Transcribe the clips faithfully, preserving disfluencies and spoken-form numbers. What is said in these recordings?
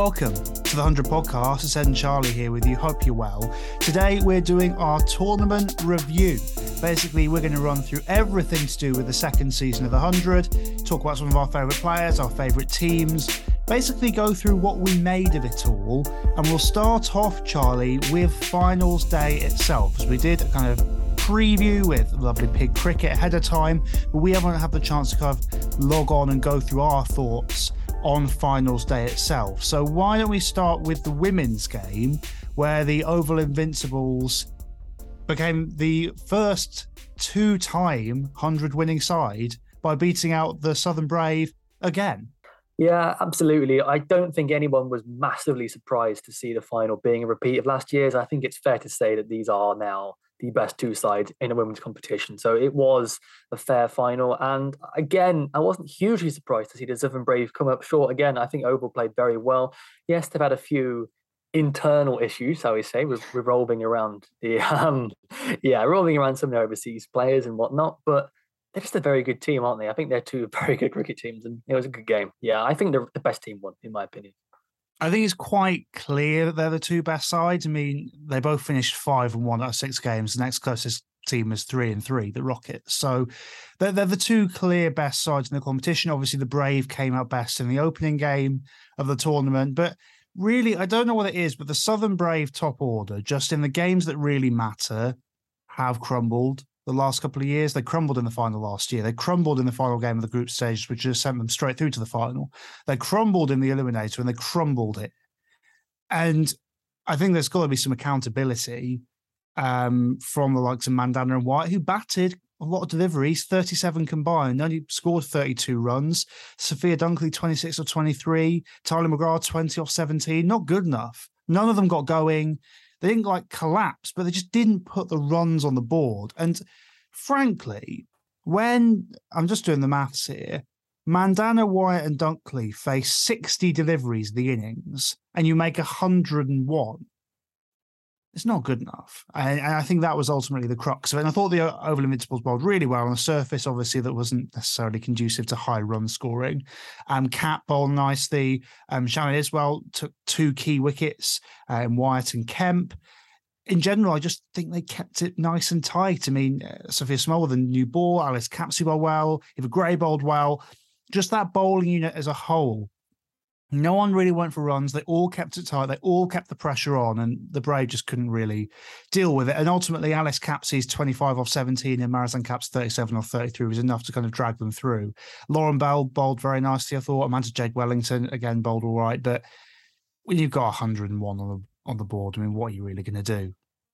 welcome to the one hundred Podcast. It's Ed and Charlie here with you. Hope you're well. Today we're doing our tournament review. Basically, we're going to run through everything to do with the second season of the one hundred, talk about some of our favourite players, our favourite teams, basically go through what we made of it all. And we'll start off, Charlie, with finals day itself, as we did a kind of preview with lovely pig cricket ahead of time, but we haven't had the chance to kind of log on and go through our thoughts on finals day itself. So why don't we start with the women's game, where the Oval Invincibles became the first two-time one hundred winning side by beating out the Southern Brave again. Yeah, absolutely. I don't think anyone was massively surprised to see the final being a repeat of last year's. I think it's fair to say that these are now the best two sides in a women's competition. So it was a fair final. And again, I wasn't hugely surprised to see the Southern Brave come up short again. I think Oval played very well. Yes, they've had a few internal issues, shall we say, with revolving around the, um, yeah, rolling around some of the overseas players and whatnot. But they're just a very good team, aren't they? I think they're two very good cricket teams, and it was a good game. Yeah, I think they're the best team won, in my opinion. I think it's quite clear that they're the two best sides. I mean, they both finished five and one out of six games. The next closest team is three and three, the Rockets. So they're, they're the two clear best sides in the competition. Obviously, the Brave came out best in the opening game of the tournament. But really, I don't know what it is, but the Southern Brave top order, just in the games that really matter, have crumbled the last couple of years. They crumbled in the final last year. They crumbled in the final game of the group stage, which just sent them straight through to the final. They crumbled in the eliminator and they crumbled it. And I think there's got to be some accountability um, from the likes of Mandana and White, who batted a lot of deliveries, thirty-seven combined, only scored thirty-two runs. Sophia Dunkley, twenty-six of twenty-three. Tyler McGrath, twenty off seventeen. Not good enough. None of them got going. They didn't like collapse, but they just didn't put the runs on the board. And frankly, when I'm just doing the maths here, Mandana, Wyatt and Dunkley face sixty deliveries the innings and you make one hundred and one, it's not good enough. And I think that was ultimately the crux of it. And I thought the Oval Invincibles bowled really well on a surface, obviously, that wasn't necessarily conducive to high run scoring. Um, Cat bowled nicely. Um, Shannon Iswell took two key wickets uh, in Wyatt and Kemp. In general, I just think they kept it nice and tight. I mean, uh, Sophia Small with a new ball, Alice Capsey bowled well, Eva Gray bowled well. Just that bowling unit as a whole, no one really went for runs. They all kept it tight. They all kept the pressure on, and the Brave just couldn't really deal with it. And ultimately, Alice Capsey's twenty-five off seventeen and Marizanne Kapp's thirty-seven off thirty-three was enough to kind of drag them through. Lauren Bell bowled very nicely, I thought. Amanda Jade Wellington, again, bowled all right. But when you've got one hundred and one on the, on the board, I mean, what are you really going to do?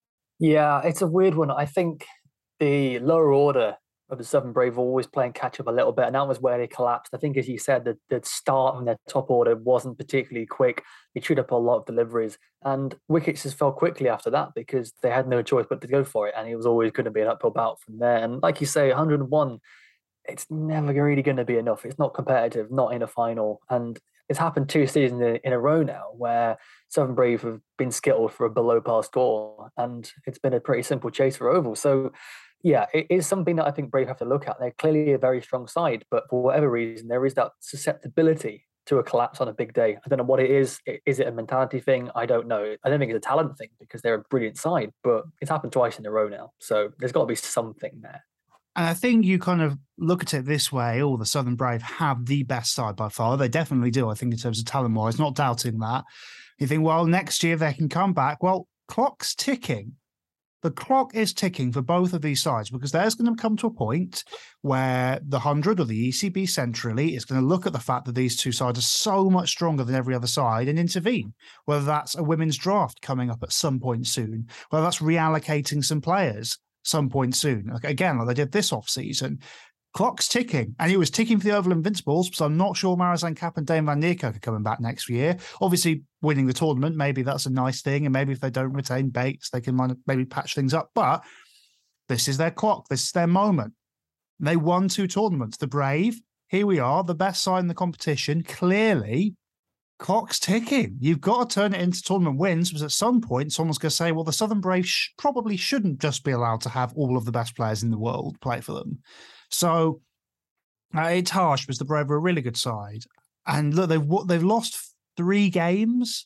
Yeah, it's a weird one. I think the lower order of the Southern Brave were always playing catch up a little bit, and that was where they collapsed. I think, as you said, the, the start on their top order wasn't particularly quick. They chewed up a lot of deliveries, and wickets just fell quickly after that because they had no choice but to go for it, and it was always going to be an uphill bout from there. And like you say, one hundred and one, it's never really going to be enough. It's not competitive, not in a final, and it's happened two seasons in, in a row now where Southern Brave have been skittled for a below par score, and it's been a pretty simple chase for Oval. So yeah, it is something that I think Brave have to look at. They're clearly a very strong side, but for whatever reason, there is that susceptibility to a collapse on a big day. I don't know what it is. Is it a mentality thing? I don't know. I don't think it's a talent thing because they're a brilliant side, but it's happened twice in a row now. So there's got to be something there. And I think you kind of look at it this way: oh, the Southern Brave have the best side by far. They definitely do, I think, in terms of talent-wise, not doubting that. You think, well, next year they can come back. Well, clock's ticking. The clock is ticking for both of these sides, because there's going to come to a point where the one hundred or the E C B centrally is going to look at the fact that these two sides are so much stronger than every other side and intervene, whether that's a women's draft coming up at some point soon, whether that's reallocating some players some point soon. Like, again, like they did this off-season. Clock's ticking, and it was ticking for the Oval Invincibles, so I'm not sure Marizanne Kapp and Dame Van Niekerk are coming back next year. Obviously, winning the tournament, maybe that's a nice thing, and maybe if they don't retain Bates, they can maybe patch things up, but this is their clock. This is their moment. They won two tournaments. The Brave, here we are, the best side in the competition. Clearly, clock's ticking. You've got to turn it into tournament wins, because at some point, someone's going to say, well, the Southern Brave sh- probably shouldn't just be allowed to have all of the best players in the world play for them. So uh, it's harsh because the Brave are a really good side. And look, they've they've lost three games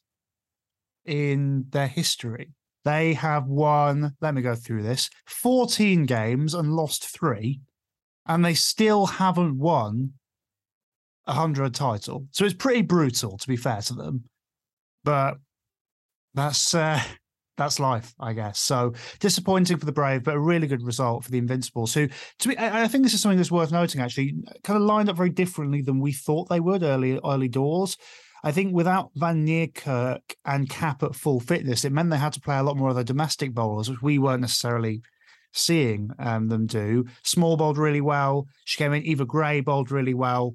in their history. They have won, let me go through this, fourteen games and lost three, and they still haven't won a hundred title. So it's pretty brutal, to be fair to them. But that's uh, that's life, I guess. So disappointing for the Brave, but a really good result for the Invincibles, who, to me, I think this is something that's worth noting, actually, kind of lined up very differently than we thought they would early early doors. I think without Van Niekerk and Cap at full fitness, it meant they had to play a lot more of their domestic bowlers, which we weren't necessarily seeing um, them do. Small bowled really well. She came in. Eva Gray bowled really well.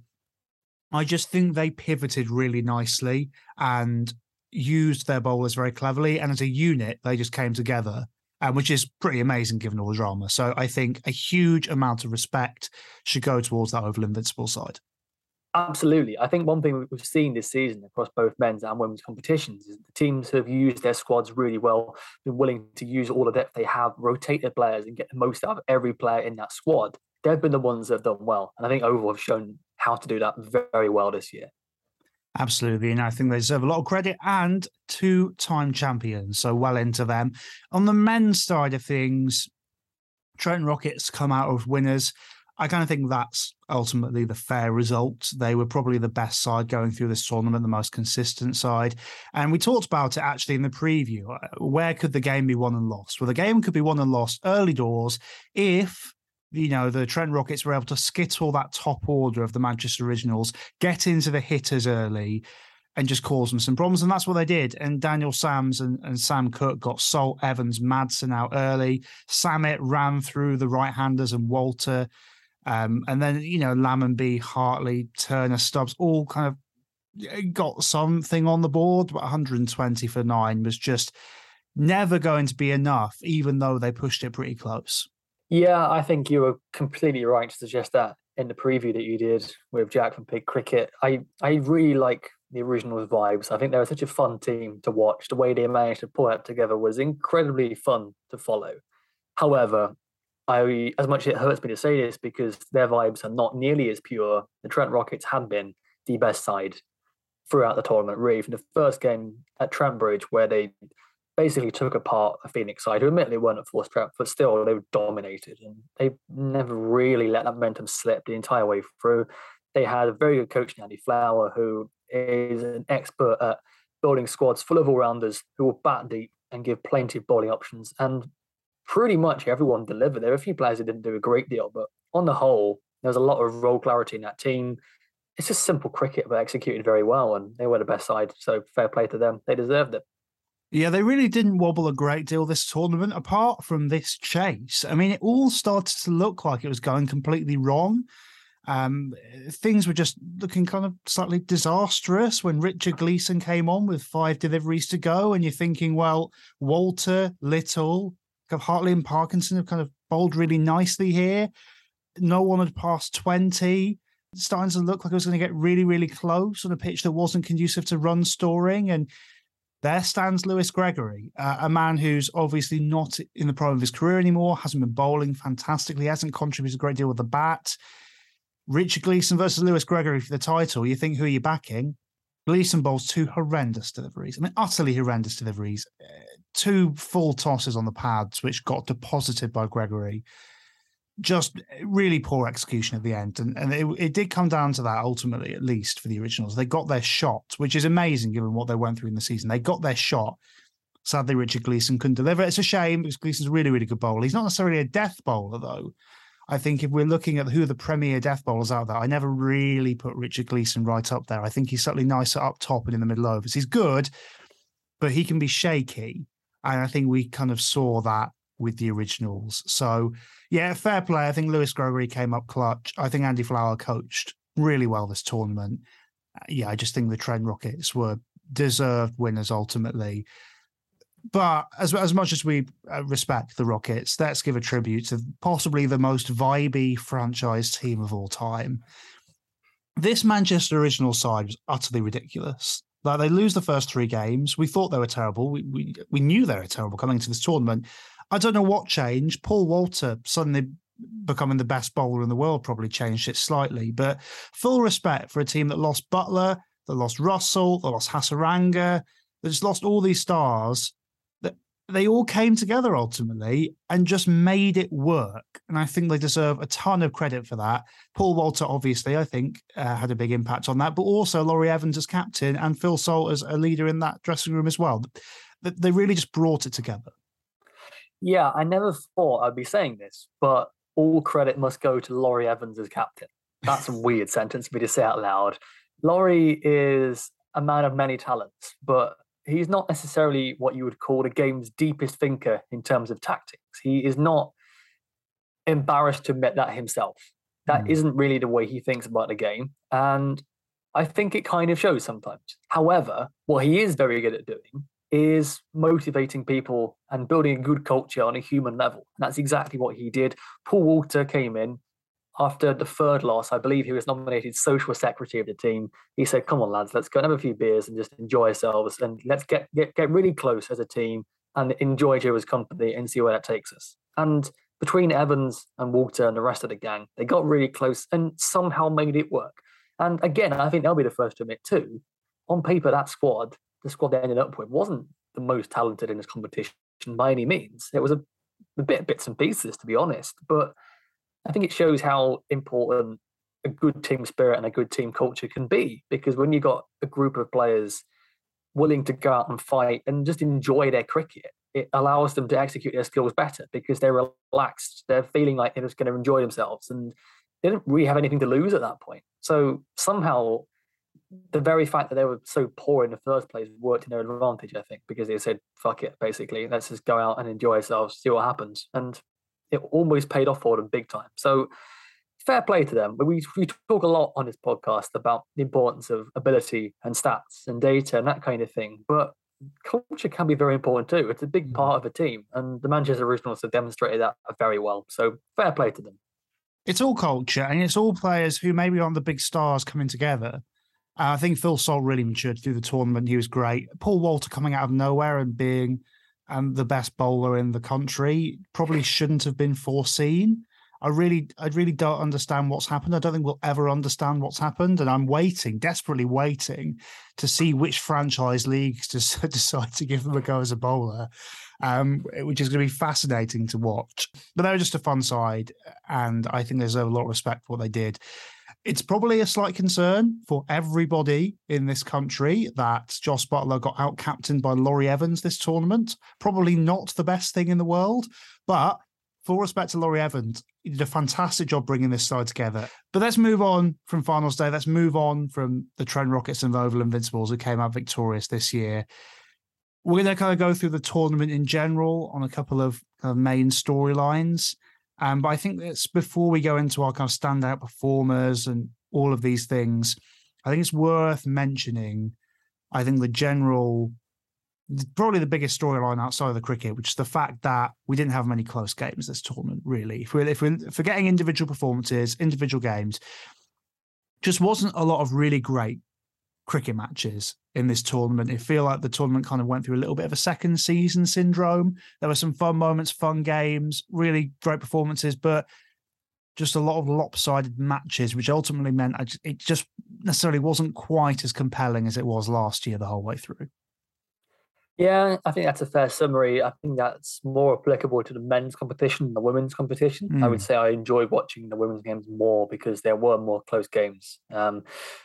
I just think they pivoted really nicely and used their bowlers very cleverly. And as a unit, they just came together, um, which is pretty amazing given all the drama. So I think a huge amount of respect should go towards that Oval Invincible side. Absolutely. I think one thing we've seen this season across both men's and women's competitions is the teams have used their squads really well, been willing to use all the depth they have, rotate their players and get the most out of every player in that squad. They've been the ones that have done well. And I think Oval have shown how to do that very well this year. Absolutely. And I think they deserve a lot of credit, and two-time champions. So well into them. On the men's side of things, Trent Rockets come out of winners. I kind of think that's ultimately the fair result. They were probably the best side going through this tournament, the most consistent side. And we talked about it actually in the preview. Where could the game be won and lost? Well, the game could be won and lost early doors if, you know, the Trent Rockets were able to skittle that top order of the Manchester Originals, get into the hitters early and just cause them some problems. And that's what they did. And Daniel Sams and, and Sam Cook got Salt, Evans, Madsen out early. Samit ran through the right-handers and Walter. Um, and then, you know, Lammonby, Hartley, Turner, Stubbs all kind of got something on the board, but one hundred twenty for nine was just never going to be enough, even though they pushed it pretty close. Yeah, I think you were completely right to suggest that in the preview that you did with Jack from Pig Cricket. I, I really like the Originals vibes. I think they were such a fun team to watch. The way they managed to pull that together was incredibly fun to follow. However, I, as much as it hurts me to say this, because their vibes are not nearly as pure, the Trent Rockets had been the best side throughout the tournament, really, from the first game at Trent Bridge, where they basically took apart a Phoenix side, who admittedly weren't at full strength, but still they were dominated, and they never really let that momentum slip the entire way through. They had a very good coach, Andy Flower, who is an expert at building squads full of all-rounders who will bat deep and give plenty of bowling options, and pretty much everyone delivered. There were a few players who didn't do a great deal, but on the whole, there was a lot of role clarity in that team. It's just simple cricket, but executed very well, and they were the best side, so fair play to them. They deserved it. Yeah, they really didn't wobble a great deal this tournament, apart from this chase. I mean, it all started to look like it was going completely wrong. Um, things were just looking kind of slightly disastrous when Richard Gleeson came on with five deliveries to go, and you're thinking, well, Walter, Little, Hartley and Parkinson have kind of bowled really nicely here. No one had passed twenty. It's starting to look like it was going to get really, really close on a pitch that wasn't conducive to run storing. And there stands Lewis Gregory, uh, a man who's obviously not in the prime of his career anymore, hasn't been bowling fantastically, hasn't contributed a great deal with the bat. Richard Gleeson versus Lewis Gregory for the title. You think, who are you backing? Gleeson bowls two horrendous deliveries. I mean, utterly horrendous deliveries. Uh, two full tosses on the pads, which got deposited by Gregory. Just really poor execution at the end. And, and it, it did come down to that, ultimately, at least for the Originals. They got their shot, which is amazing given what they went through in the season. They got their shot. Sadly, Richard Gleeson couldn't deliver. It's a shame because Gleeson's a really, really good bowler. He's not necessarily a death bowler, though. I think if we're looking at who are the premier death bowlers out there, I never really put Richard Gleeson right up there. I think he's certainly nicer up top and in the middle overs. He's good, but he can be shaky. And I think we kind of saw that with the Originals. So, yeah, fair play. I think Lewis Gregory came up clutch. I think Andy Flower coached really well this tournament. Yeah, I just think the Trent Rockets were deserved winners ultimately. But as as much as we respect the Rockets, let's give a tribute to possibly the most vibey franchise team of all time. This Manchester Original side was utterly ridiculous. Like, they lose the first three games. We thought they were terrible. We we we knew they were terrible coming into this tournament. I don't know what changed. Paul Walter suddenly becoming the best bowler in the world probably changed it slightly. But full respect for a team that lost Butler, they lost Russell, they lost Hasaranga, they just lost all these stars. That they all came together ultimately and just made it work. And I think they deserve a ton of credit for that. Paul Walter, obviously, I think, uh, had a big impact on that, but also Laurie Evans as captain and Phil Salt as a leader in that dressing room as well. They really just brought it together. Yeah, I never thought I'd be saying this, but all credit must go to Laurie Evans as captain. That's a weird sentence for me to say out loud. Laurie is a man of many talents, but he's not necessarily what you would call the game's deepest thinker in terms of tactics. He is not embarrassed to admit that himself. That mm. isn't really the way he thinks about the game. And I think it kind of shows sometimes. However, what he is very good at doing is motivating people and building a good culture on a human level. And that's exactly what he did. Paul Walter came in after the third loss. I believe he was nominated social secretary of the team. He said, come on, lads, let's go and have a few beers and just enjoy ourselves. And let's get, get, get really close as a team and enjoy each other's company and see where that takes us. And between Evans and Walter and the rest of the gang, they got really close and somehow made it work. And again, I think they'll be the first to admit too, on paper, that squad, the squad they ended up with, wasn't the most talented in this competition by any means. It was a, a bit of bits and pieces, to be honest. But I think it shows how important a good team spirit and a good team culture can be. Because when you've got a group of players willing to go out and fight and just enjoy their cricket, it allows them to execute their skills better because they're relaxed. They're feeling like they're just going to enjoy themselves. And they didn't really have anything to lose at that point. So somehow the very fact that they were so poor in the first place worked in their advantage, I think, because they said, fuck it, basically, let's just go out and enjoy ourselves, see what happens. And it almost paid off for them big time. So fair play to them. We, we talk a lot on this podcast about the importance of ability and stats and data and that kind of thing. But culture can be very important too. It's a big part of a team. And the Manchester Originals have demonstrated that very well. So fair play to them. It's all culture and it's all players who maybe aren't the big stars coming together. Uh, I think Phil Salt really matured through the tournament. He was great. Paul Walter coming out of nowhere and being um, the best bowler in the country probably shouldn't have been foreseen. I really, I really don't understand what's happened. I don't think we'll ever understand what's happened. And I'm waiting, desperately waiting to see which franchise leagues just decide to give them a go as a bowler, um, which is going to be fascinating to watch. But they were just a fun side. And I think there's a lot of respect for what they did. It's probably a slight concern for everybody in this country that Jos Buttler got out-captained by Laurie Evans this tournament. Probably not the best thing in the world, but full respect to Laurie Evans, he did a fantastic job bringing this side together. But let's move on from finals day. Let's move on from the Trent Rockets and the Oval Invincibles who came out victorious this year. We're going to kind of go through the tournament in general on a couple of kind of main storylines. Um, but I think that's before we go into our kind of standout performers and all of these things, I think it's worth mentioning, I think the general, probably the biggest storyline outside of the cricket, which is the fact that we didn't have many close games this tournament, really. If we're, if we're forgetting individual performances, individual games, just wasn't a lot of really great cricket matches in this tournament. It feel like the tournament kind of went through a little bit of a second season syndrome. There were some fun moments, fun games, really great performances, but just a lot of lopsided matches, which ultimately meant I just, it just necessarily wasn't quite as compelling as it was last year the whole way through. Yeah, I think that's a fair summary. I think that's more applicable to the men's competition than the women's competition. Mm. I would say I enjoyed watching the women's games more because there were more close games. Um,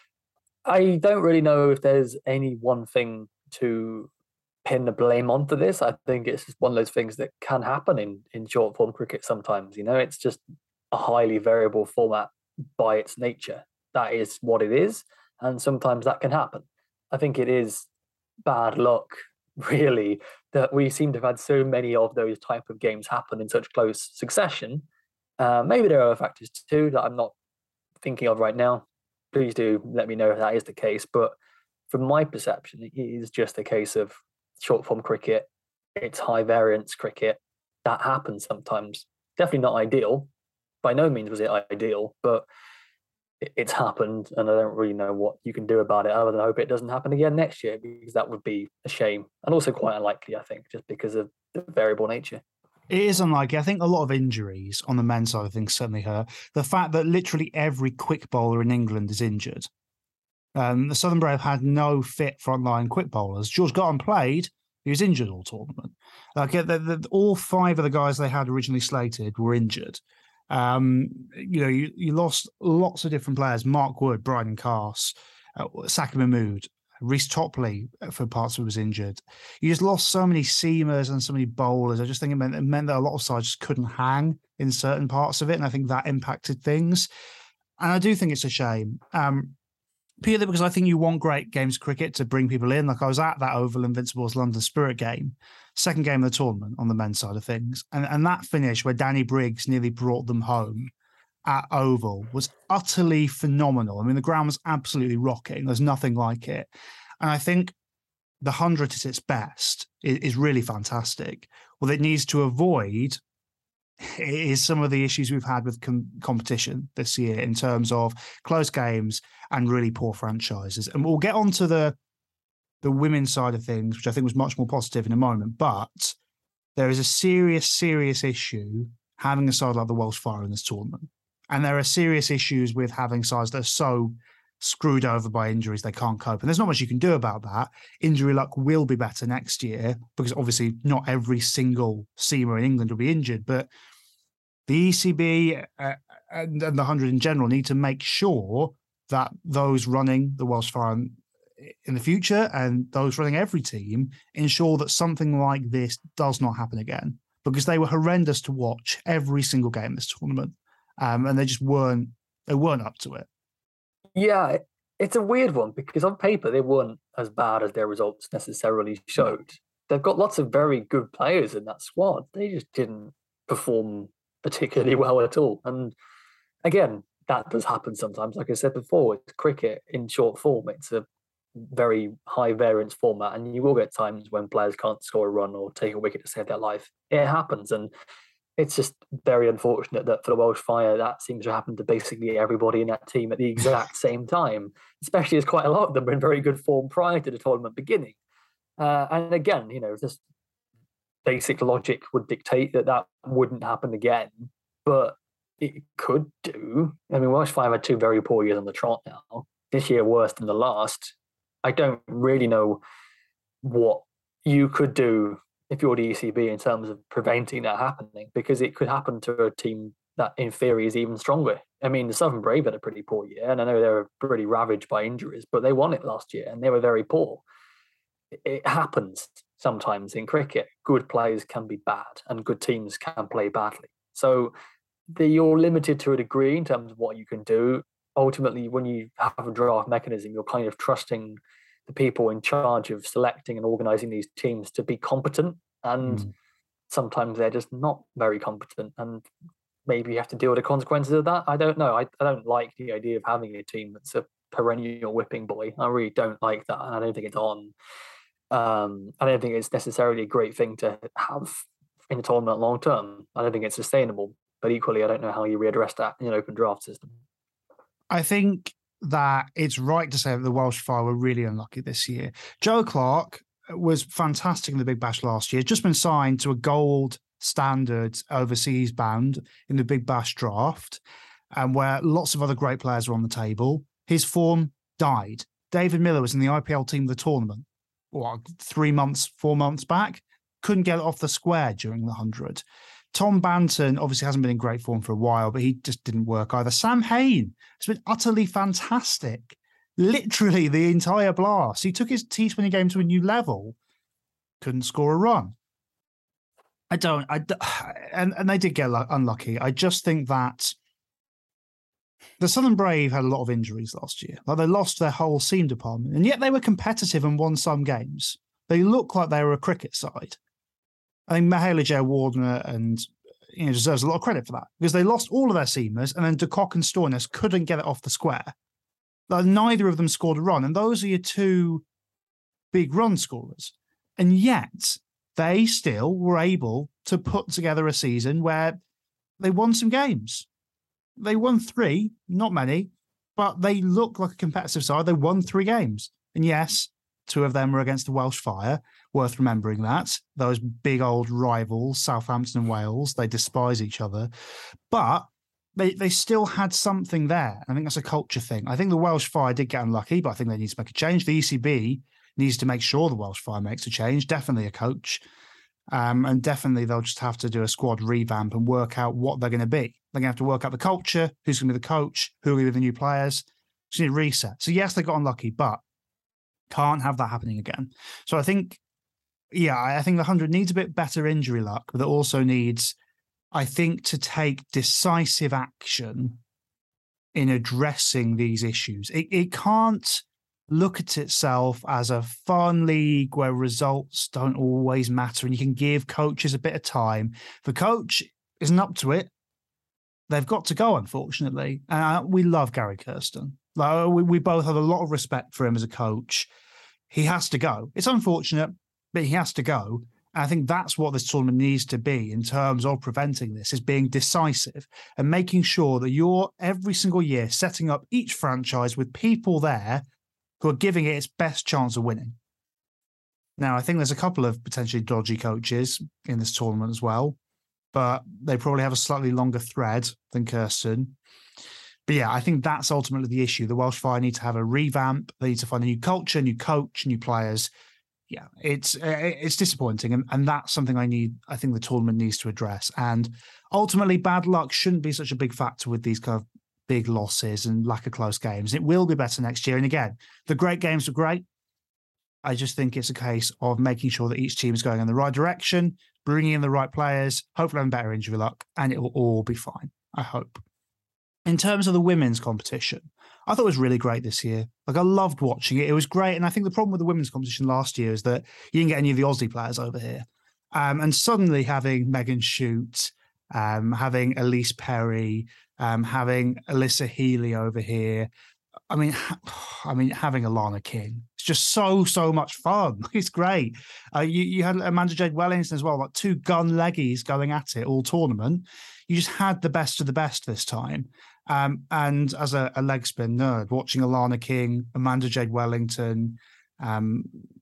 I don't really know if there's any one thing to pin the blame on for this. I think it's just one of those things that can happen in, in short form cricket sometimes. You know, it's just a highly variable format by its nature. That is what it is. And sometimes that can happen. I think it is bad luck, really, that we seem to have had so many of those type of games happen in such close succession. Uh, maybe there are other factors too that I'm not thinking of right now. Please do let me know if that is the case. But from my perception, it is just a case of short form cricket. It's high variance cricket. That happens sometimes. Definitely not ideal. By no means was it ideal, but it's happened. And I don't really know what you can do about it other than hope it doesn't happen again next year, because that would be a shame. And also quite unlikely, I think, just because of the variable nature. It is unlikely. I think a lot of injuries on the men's side of things certainly hurt. The fact that literally every quick bowler in England is injured Um, the Southern Brave had no fit frontline quick bowlers. George Garton played. He was injured all tournament. Like the, the, all five of the guys they had originally slated were injured. Um, you know, you, you lost lots of different players. Mark Wood, Bryden Cass, uh, Saki Mahmood, Reece Topley for parts of it was injured. You just lost so many seamers and so many bowlers. I just think it meant, it meant that a lot of sides just couldn't hang in certain parts of it. And I think that impacted things. And I do think it's a shame. Um, Purely because I think you want great games of cricket to bring people in. Like I was at that Oval Invincibles London Spirit game, second game of the tournament on the men's side of things. And, and that finish where Danny Briggs nearly brought them home at Oval was utterly phenomenal. I mean, the ground was absolutely rocking. There's nothing like it. And I think the hundred at its best is, is really fantastic. What it needs to avoid is some of the issues we've had with com- competition this year in terms of close games and really poor franchises. And we'll get onto the the women's side of things, which I think was much more positive in a moment. But there is a serious, serious issue having a side like the Welsh Fire in this tournament. And there are serious issues with having sides that are so screwed over by injuries they can't cope. And there's not much you can do about that. Injury luck will be better next year because obviously not every single seamer in England will be injured, but the E C B uh, and, and the hundred in general need to make sure that those running the Welsh Fire in the future and those running every team ensure that something like this does not happen again, because they were horrendous to watch every single game this tournament. Um, and they just weren't, they weren't up to it. Yeah, it's a weird one because on paper they weren't as bad as their results necessarily showed. They've got lots of very good players in that squad. They just didn't perform particularly well at all. And again, that does happen sometimes. Like I said before, it's cricket in short form. It's a very high variance format, and you will get times when players can't score a run or take a wicket to save their life. It happens, and it's just very unfortunate that for the Welsh Fire, that seems to happen to basically everybody in that team at the exact same time, especially as quite a lot of them were in very good form prior to the tournament beginning. Uh, and again, you know, just basic logic would dictate that that wouldn't happen again, but it could do. I mean, Welsh Fire had two very poor years on the trot now. This year worse than the last. I don't really know what you could do if you're the E C B in terms of preventing that happening, because it could happen to a team that in theory is even stronger. I mean, the Southern Brave had a pretty poor year, and I know they were pretty ravaged by injuries, but they won it last year and they were very poor. It happens sometimes in cricket. Good players can be bad and good teams can play badly. So the, you're limited to a degree in terms of what you can do. Ultimately, when you have a draft mechanism, you're kind of trusting the people in charge of selecting and organising these teams to be competent. And mm. sometimes they're just not very competent. And maybe you have to deal with the consequences of that. I don't know. I, I don't like the idea of having a team that's a perennial whipping boy. I really don't like that. And I don't think it's on. Um, I don't think it's necessarily a great thing to have in the tournament long term. I don't think it's sustainable. But equally, I don't know how you readdress that in an open draft system. I think that it's right to say that the Welsh Fire were really unlucky this year. Joe Clark was fantastic in the Big Bash last year, just been signed to a gold standard overseas band in the Big Bash draft, and where lots of other great players were on the table. His form died. David Miller was in the I P L team of the tournament, what, three months, four months back, couldn't get it off the square during the hundred. Tom Banton obviously hasn't been in great form for a while, but he just didn't work either. Sam Hain has been utterly fantastic. Literally the entire blast. He took his T twenty game to a new level. Couldn't score a run. I don't, I, and, and they did get unlucky. I just think that the Southern Brave had a lot of injuries last year. Like they lost their whole seam department, and yet they were competitive and won some games. They look like they were a cricket side. I think Mahela Jayawardene and you know deserves a lot of credit for that because they lost all of their seamers, and then De Kock and Stoinis couldn't get it off the square. Like neither of them scored a run, and those are your two big run scorers. And yet they still were able to put together a season where they won some games. They won three, not many, but they look like a competitive side. They won three games. And yes, two of them were against the Welsh Fire. Worth remembering that. Those big old rivals, Southampton and Wales, they despise each other. But they they still had something there. I think that's a culture thing. I think the Welsh Fire did get unlucky, but I think they need to make a change. The E C B needs to make sure the Welsh Fire makes a change. Definitely a coach. Um, and definitely they'll just have to do a squad revamp and work out what they're going to be. They're going to have to work out the culture, who's going to be the coach, who are going to be the new players. Just need a reset. So yes, they got unlucky, but can't have that happening again. So I think, yeah, I think the one hundred needs a bit better injury luck, but it also needs, I think, to take decisive action in addressing these issues. It, it can't look at itself as a fun league where results don't always matter and you can give coaches a bit of time. If the coach isn't up to it, they've got to go, unfortunately. And uh, we love Gary Kirsten. Like, we, we both have a lot of respect for him as a coach. He has to go. It's unfortunate, but he has to go. And I think that's what this tournament needs to be in terms of preventing this, is being decisive and making sure that you're every single year setting up each franchise with people there who are giving it its best chance of winning. Now, I think there's a couple of potentially dodgy coaches in this tournament as well, but they probably have a slightly longer thread than Kirsten. But yeah, I think that's ultimately the issue. The Welsh Fire need to have a revamp. They need to find a new culture, new coach, new players. Yeah, it's it's disappointing, and, and that's something I need. I think the tournament needs to address. And ultimately, bad luck shouldn't be such a big factor with these kind of big losses and lack of close games. It will be better next year. And again, the great games are great. I just think it's a case of making sure that each team is going in the right direction, bringing in the right players, hopefully having better injury luck, and it will all be fine, I hope. In terms of the women's competition, I thought it was really great this year. Like, I loved watching it. It was great. And I think the problem with the women's competition last year is that you didn't get any of the Aussie players over here. Um, and suddenly having Megan Shute, um, having Elise Perry, um, having Alyssa Healy over here, I mean, I mean, having Alana King, it's just so, so much fun. It's great. Uh, you, you had Amanda Jade Wellington as well, like two gun leggies going at it all tournament. You just had the best of the best this time. Um, and as a, a leg spin nerd, watching Alana King, Amanda Jade Wellington, um,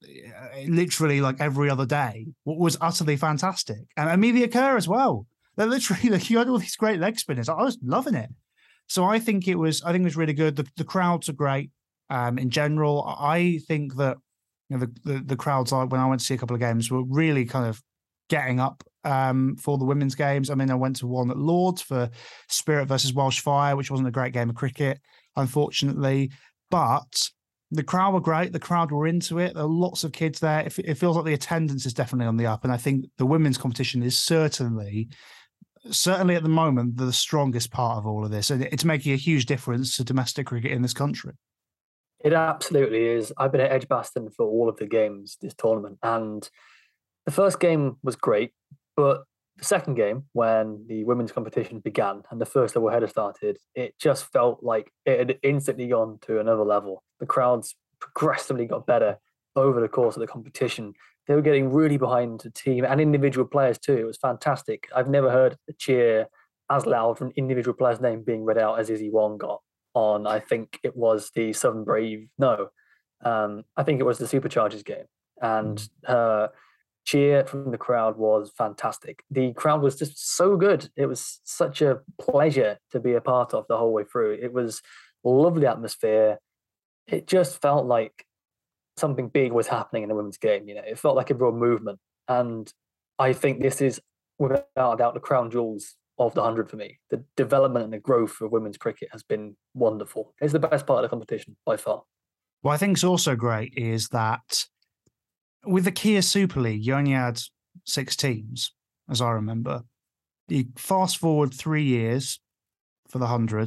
literally like every other day, was utterly fantastic. And Amelia Kerr as well. They're literally, like, you had all these great leg spinners. I was loving it. So I think it was, I think it was really good. The, the crowds are great. Um, in general, I think that, you know, the, the, the crowds, like when I went to see a couple of games, were really kind of getting up um, for the women's games. I mean, I went to one at Lords for Spirit versus Welsh Fire, which wasn't a great game of cricket, unfortunately. But the crowd were great. The crowd were into it. There were lots of kids there. It, it feels like the attendance is definitely on the up. And I think the women's competition is certainly... certainly at the moment, the strongest part of all of this. And it's making a huge difference to domestic cricket in this country. It absolutely is. I've been at Edgbaston for all of the games this tournament. And the first game was great. But the second game, when the women's competition began and the first double header started, it just felt like it had instantly gone to another level. The crowds progressively got better over the course of the competition. They were getting really behind the team and individual players too. It was fantastic. I've never heard a cheer as loud from an individual player's name being read out as Izzy Wong got on, I think it was the Southern Brave. No, um, I think it was the Superchargers game. And her cheer from the crowd was fantastic. The crowd was just so good. It was such a pleasure to be a part of the whole way through. It was a lovely atmosphere. It just felt like something big was happening in the women's game. You know, it felt like a real movement. And I think this is, without a doubt, the crown jewels of the one hundred for me. The development and the growth of women's cricket has been wonderful. It's the best part of the competition by far. What I think is also great is that with the Kia Super League, you only had six teams, as I remember. You fast forward three years for the one hundred,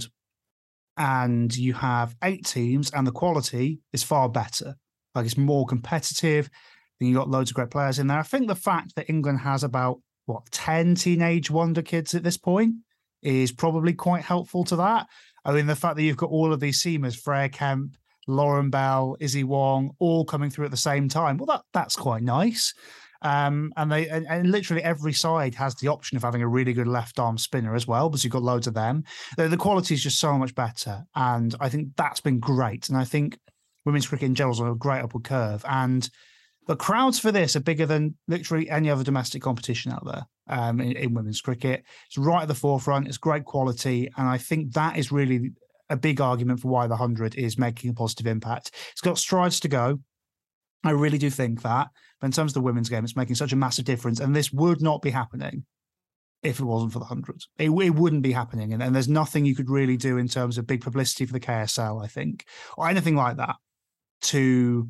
and you have eight teams, and the quality is far better. Like, it's more competitive. Then you got loads of great players in there. I think the fact that England has about, what, ten teenage wonder kids at this point is probably quite helpful to that. I mean, the fact that you've got all of these seamers, Freya Kemp, Lauren Bell, Izzy Wong, all coming through at the same time. Well, that that's quite nice. Um, and they and, and literally every side has the option of having a really good left arm spinner as well, because you've got loads of them. The, the quality is just so much better. And I think that's been great. And I think women's cricket in general is on a great upward curve. And the crowds for this are bigger than literally any other domestic competition out there. um, in, in women's cricket. It's right at the forefront. It's great quality. And I think that is really a big argument for why the one hundred is making a positive impact. It's got strides to go. I really do think that. But in terms of the women's game, it's making such a massive difference. And this would not be happening if it wasn't for the one hundred. It, it wouldn't be happening. And, and there's nothing you could really do in terms of big publicity for the K S L, I think, or anything like that to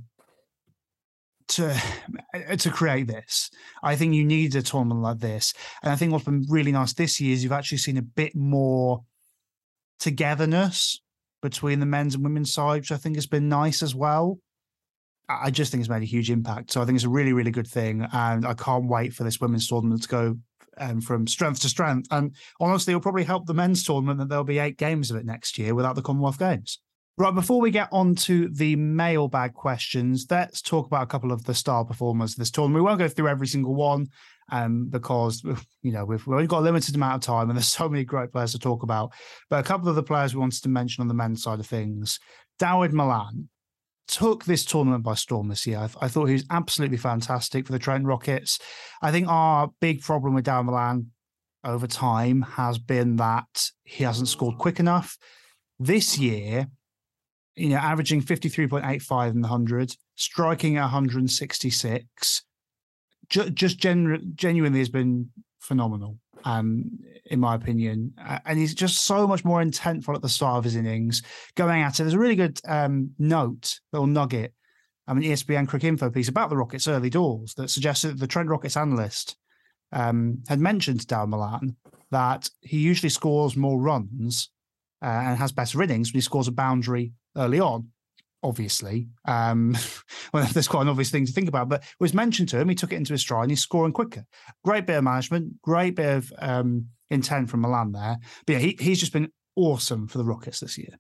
to to create this. I think you need a tournament like this. And I think what's been really nice this year is you've actually seen a bit more togetherness between the men's and women's side, which I think has been nice as well. I just think it's made a huge impact. So I think it's a really, really good thing. And I can't wait for this women's tournament to go um, from strength to strength. And honestly, it'll probably help the men's tournament that there'll be eight games of it next year without the Commonwealth Games. Right, before we get on to the mailbag questions, let's talk about a couple of the star performers of this tournament. We won't go through every single one um, because, you know, we've, we've only got a limited amount of time and there's so many great players to talk about. But a couple of the players we wanted to mention on the men's side of things, Dawid Malan took this tournament by storm this year. I, th- I thought he was absolutely fantastic for the Trent Rockets. I think our big problem with Dawid Malan over time has been that he hasn't scored quick enough. This year, you know, averaging fifty-three point eight five in the one hundred, striking at one hundred sixty-six, ju- just genu- genuinely has been phenomenal, um, in my opinion. Uh, and he's just so much more intentful at the start of his innings, going at it. There's a really good um, note, little nugget, I mean, E S P N Cricket Info piece about the Rockets' early doors that suggested that the Trent Rockets analyst um, had mentioned to Dawid Malan that he usually scores more runs uh, and has better innings when he scores a boundary early on, obviously. Um, well, there's quite an obvious thing to think about, but it was mentioned to him. He took it into his stride and he's scoring quicker. Great bit of management, great bit of um, intent from Malan there. But yeah, he, he's just been awesome for the Rockets this year.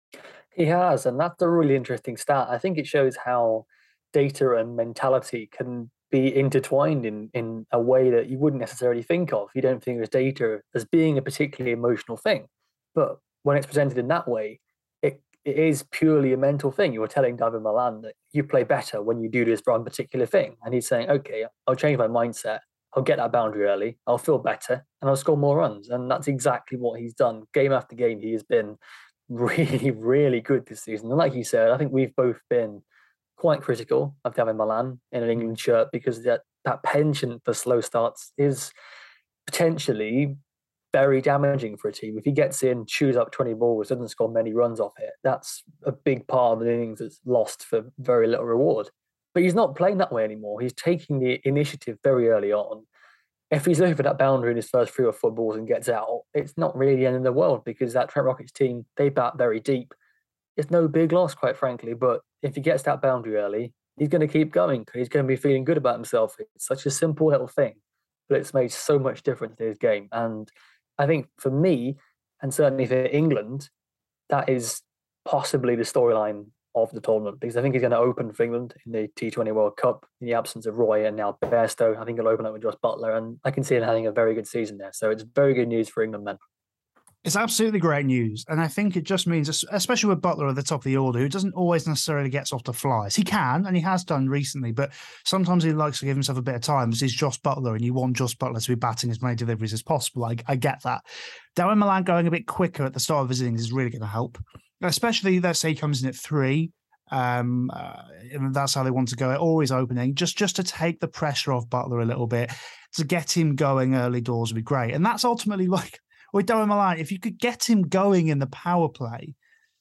He has, and that's a really interesting stat. I think it shows how data and mentality can be intertwined in, in a way that you wouldn't necessarily think of. You don't think of data as being a particularly emotional thing. But when it's presented in that way, it it is purely a mental thing. You were telling Dawid Malan that you play better when you do this one particular thing. And he's saying, okay, I'll change my mindset. I'll get that boundary early. I'll feel better and I'll score more runs. And that's exactly what he's done. Game after game, he has been really, really good this season. And like you said, I think we've both been quite critical of Dawid Malan in an England shirt because that, that penchant for slow starts is potentially very damaging for a team. If he gets in, chews up twenty balls, doesn't score many runs off it, that's a big part of the innings that's lost for very little reward. But he's not playing that way anymore. He's taking the initiative very early on. If he's looking for that boundary in his first three or four balls and gets out, it's not really the end of the world because that Trent Rockets team, they bat very deep. It's no big loss, quite frankly. But if he gets that boundary early, he's going to keep going. He's going to be feeling good about himself. It's such a simple little thing, but it's made so much difference to his game. And I think for me, and certainly for England, that is possibly the storyline of the tournament because I think he's going to open for England in the T twenty World Cup in the absence of Roy and now Bairstow. I think he'll open up with Josh Buttler, and I can see him having a very good season there. So it's very good news for England men. It's absolutely great news. And I think it just means, especially with Buttler at the top of the order, who doesn't always necessarily get off the flies. He can, and he has done recently, but sometimes he likes to give himself a bit of time because he's Josh Buttler and you want Josh Buttler to be batting as many deliveries as possible. I, I get that. Dawid Malan going a bit quicker at the start of his innings is really going to help, especially, let's say he comes in at three. Um, uh, that's how they want to go. Always opening, just just to take the pressure off Buttler a little bit, to get him going early doors would be great. And that's ultimately like with Dawid Malan, if you could get him going in the power play,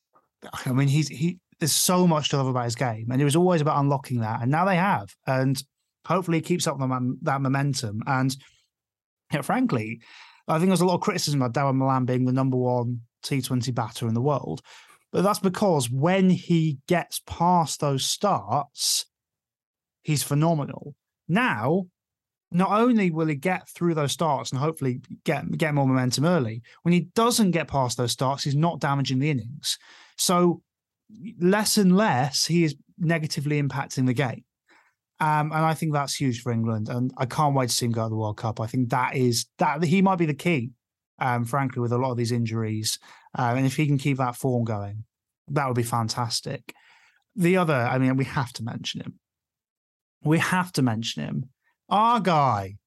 I mean, he's he. There's so much to love about his game, and it was always about unlocking that. And now they have, and hopefully, he keeps up the, that momentum. And yeah, frankly, I think there's a lot of criticism about Dawid Malan being the number one T twenty batter in the world. But that's because when he gets past those starts, he's phenomenal. Now, not only will he get through those starts and hopefully get, get more momentum early, when he doesn't get past those starts, he's not damaging the innings. So less and less, he is negatively impacting the game. Um, and I think that's huge for England. And I can't wait to see him go to the World Cup. I think that is that he might be the key. Um, frankly, with a lot of these injuries. Uh, and if he can keep that form going, that would be fantastic. The other, I mean, we have to mention him. We have to mention him. Our guy,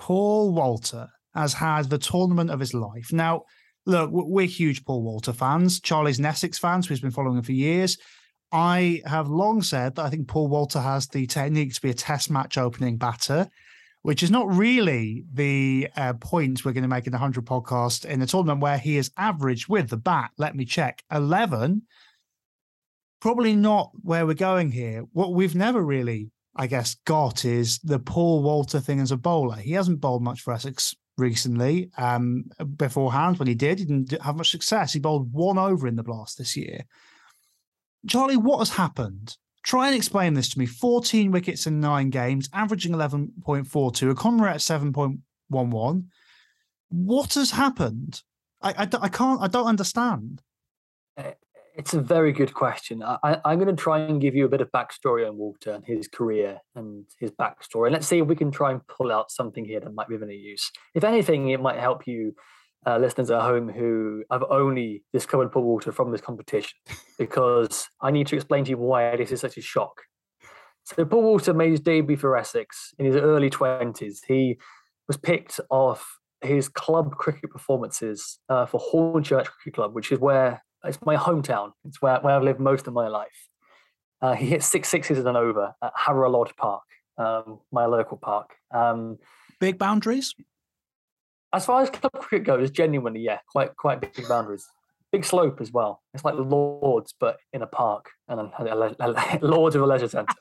Paul Walter has had the tournament of his life. Now, look, we're huge Paul Walter fans. Charlie's an Essex fan, so he's been following him for years. I have long said that I think Paul Walter has the technique to be a test match opening batter, which is not really the uh, point we're going to make in the one hundred podcast in a tournament where he is averaged with the bat. Let me check. eleven. Probably not where we're going here. What we've never really, I guess, got is the Paul Walter thing as a bowler. He hasn't bowled much for Essex recently. Um, beforehand, when he did, he didn't have much success. He bowled one over in the Blast this year. Charlie, what has happened? Try and explain this to me. fourteen wickets in nine games, averaging eleven point four two, a con rate at seven point one one. What has happened? I, I, I can't, I don't understand. It's a very good question. I, I'm going to try and give you a bit of backstory on Walter and his career and his backstory. And let's see if we can try and pull out something here that might be of any use. If anything, it might help you, uh, listeners at home, who have only discovered Paul Walter from this competition, because I need to explain to you why this is such a shock. So Paul Walter made his debut for Essex in his early twenties. He was picked off his club cricket performances uh, for Hornchurch Cricket Club, which is where it's my hometown. It's where, where I've lived most of my life. Uh, he hit six sixes and over at Harrow Lodge Park, um, my local park. Um, big boundaries? As far as club cricket goes, genuinely, yeah, quite quite big boundaries. Big slope as well. It's like Lords, but in a park, and a, a, a, Lords of a leisure centre.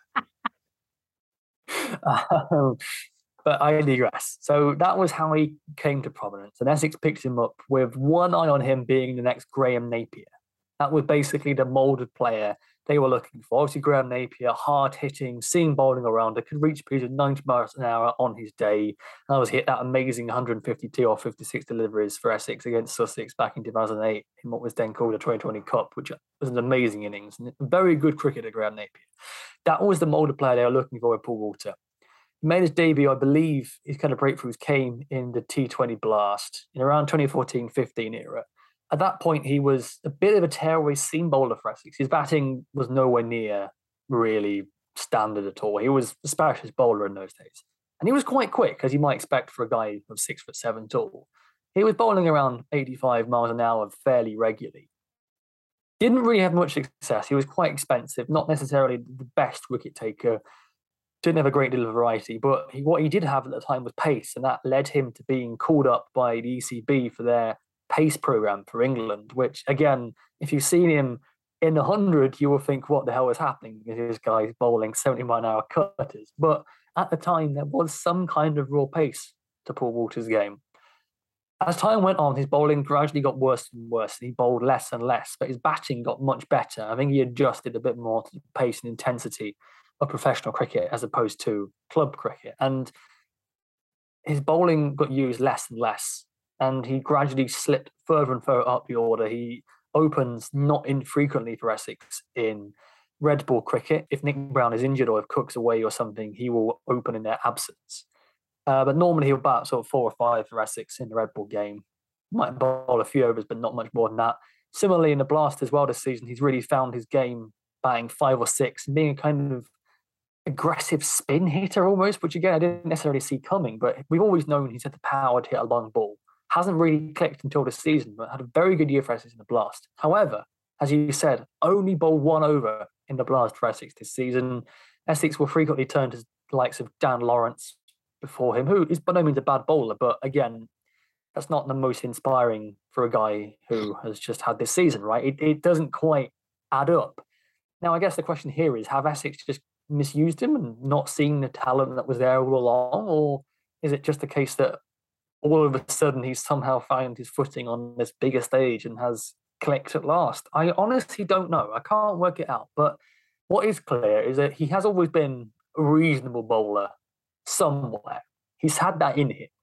um, But I digress. So that was how he came to prominence. And Essex picked him up with one eye on him being the next Graham Napier. That was basically the moulded player they were looking for. Obviously, Graham Napier, hard-hitting, seam bowling around, could reach speeds of ninety miles an hour on his day. And I was hit that amazing one hundred fifty-two or fifty-six deliveries for Essex against Sussex back in two thousand eight in what was then called the twenty twenty Cup, which was an amazing innings. And very good cricketer, Graham Napier. That was the moulded player they were looking for with Paul Walter. He made his debut, I believe, his kind of breakthroughs came in the T twenty Blast in around twenty fourteen fifteen era. At that point, he was a bit of a tearaway seam bowler for Essex. His batting was nowhere near really standard at all. He was a specialist bowler in those days. And he was quite quick, as you might expect for a guy of six foot seven tall. He was bowling around eighty-five miles an hour fairly regularly. Didn't really have much success. He was quite expensive, not necessarily the best wicket taker. Didn't have a great deal of variety, but he, what he did have at the time was pace, and that led him to being called up by the E C B for their pace program for England, which, again, if you've seen him in the hundred, you will think, what the hell is happening? This guy's bowling seventy mile an hour cutters. But at the time, there was some kind of raw pace to Paul Walter's game. As time went on, his bowling gradually got worse and worse, and he bowled less and less, but his batting got much better. I think he adjusted a bit more to the pace and intensity of professional cricket as opposed to club cricket. And his bowling got used less and less, and he gradually slipped further and further up the order. He opens not infrequently for Essex in red ball cricket. If Nick Brown is injured or if Cook's away or something, he will open in their absence. Uh, but normally he'll bat sort of four or five for Essex in the red ball game. Might bowl a few overs, but not much more than that. Similarly, in the Blast as well this season, he's really found his game batting five or six and being a kind of aggressive spin hitter almost, which again I didn't necessarily see coming, but we've always known he's had the power to hit a long ball. Hasn't really clicked until this season, but had a very good year for Essex in the Blast. However, as you said, only bowled one over in the Blast for Essex this season. Essex will frequently turn to the likes of Dan Lawrence before him, who is by no means a bad bowler, but again, that's not the most inspiring for a guy who has just had this season, right? It, it doesn't quite add up. Now, I guess the question here is, have Essex just misused him and not seen the talent that was there all along? Or is it just a case that all of a sudden he's somehow found his footing on this bigger stage and has clicked at last? I honestly don't know. I can't work it out. But what is clear is that he has always been a reasonable bowler somewhere. He's had that in him.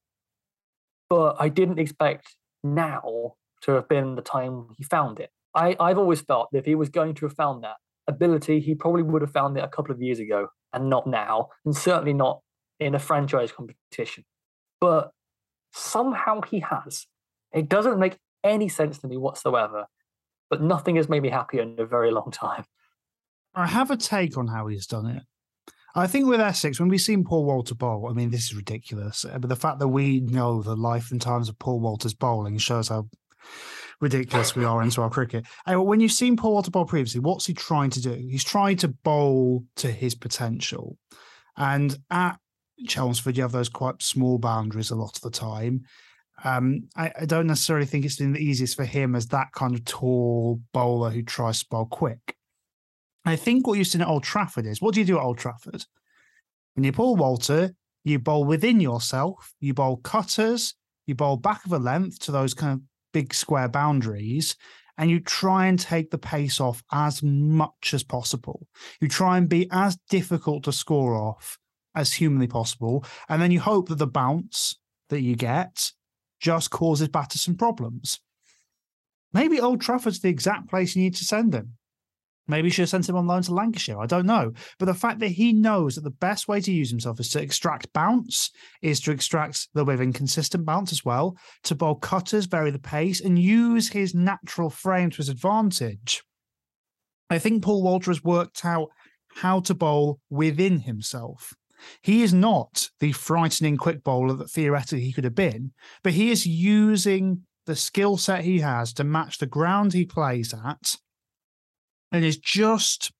But I didn't expect now to have been the time he found it. I, I've always felt that if he was going to have found that ability, he probably would have found it a couple of years ago and not now, and certainly not in a franchise competition. But somehow he has. It doesn't make any sense to me whatsoever, but nothing has made me happier in a very long time. I have a take on how he's done it. I think with Essex, when we've seen Paul Walter bowl, I mean, this is ridiculous. But the fact that we know the life and times of Paul Walter's bowling shows how ridiculous we are into our cricket. And when you've seen Paul Walter bowl previously, what's he trying to do? He's trying to bowl to his potential. And at Chelmsford, you have those quite small boundaries a lot of the time. Um, I, I don't necessarily think it's been the easiest for him as that kind of tall bowler who tries to bowl quick. I think what you've seen at Old Trafford is, what do you do at Old Trafford? When you Paul Walter, you bowl within yourself, you bowl cutters, you bowl back of a length to those kind of big square boundaries, and you try and take the pace off as much as possible. You try and be as difficult to score off as humanly possible, and then you hope that the bounce that you get just causes batter some problems. Maybe Old Trafford's the exact place you need to send him. Maybe you should have sent him on loan to Lancashire. I don't know. But the fact that he knows that the best way to use himself is to extract bounce, is to extract the with inconsistent bounce as well, to bowl cutters, vary the pace, and use his natural frame to his advantage. I think Paul Walter has worked out how to bowl within himself. He is not the frightening quick bowler that theoretically he could have been, but he is using the skill set he has to match the ground he plays at, and is just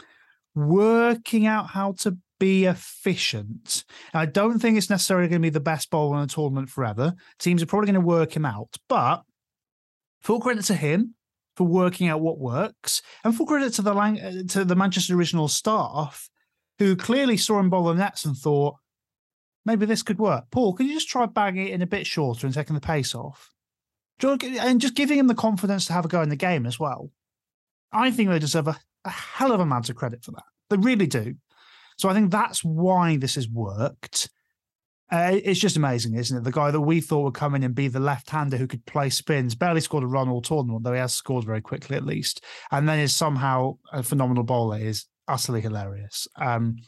working out how to be efficient. I don't think it's necessarily going to be the best bowler in a tournament forever. Teams are probably going to work him out, but full credit to him for working out what works, and full credit to the to the Manchester original staff, who clearly saw him bowl the nets and thought, maybe this could work. Paul, could you just try bagging it in a bit shorter and taking the pace off? And just giving him the confidence to have a go in the game as well. I think they deserve a, a hell of a amount of credit for that. They really do. So I think that's why this has worked. Uh, it's just amazing, isn't it? The guy that we thought would come in and be the left-hander who could play spins, barely scored a run all tournament, though he has scored very quickly at least, and then is somehow a phenomenal bowler, is utterly hilarious. Um,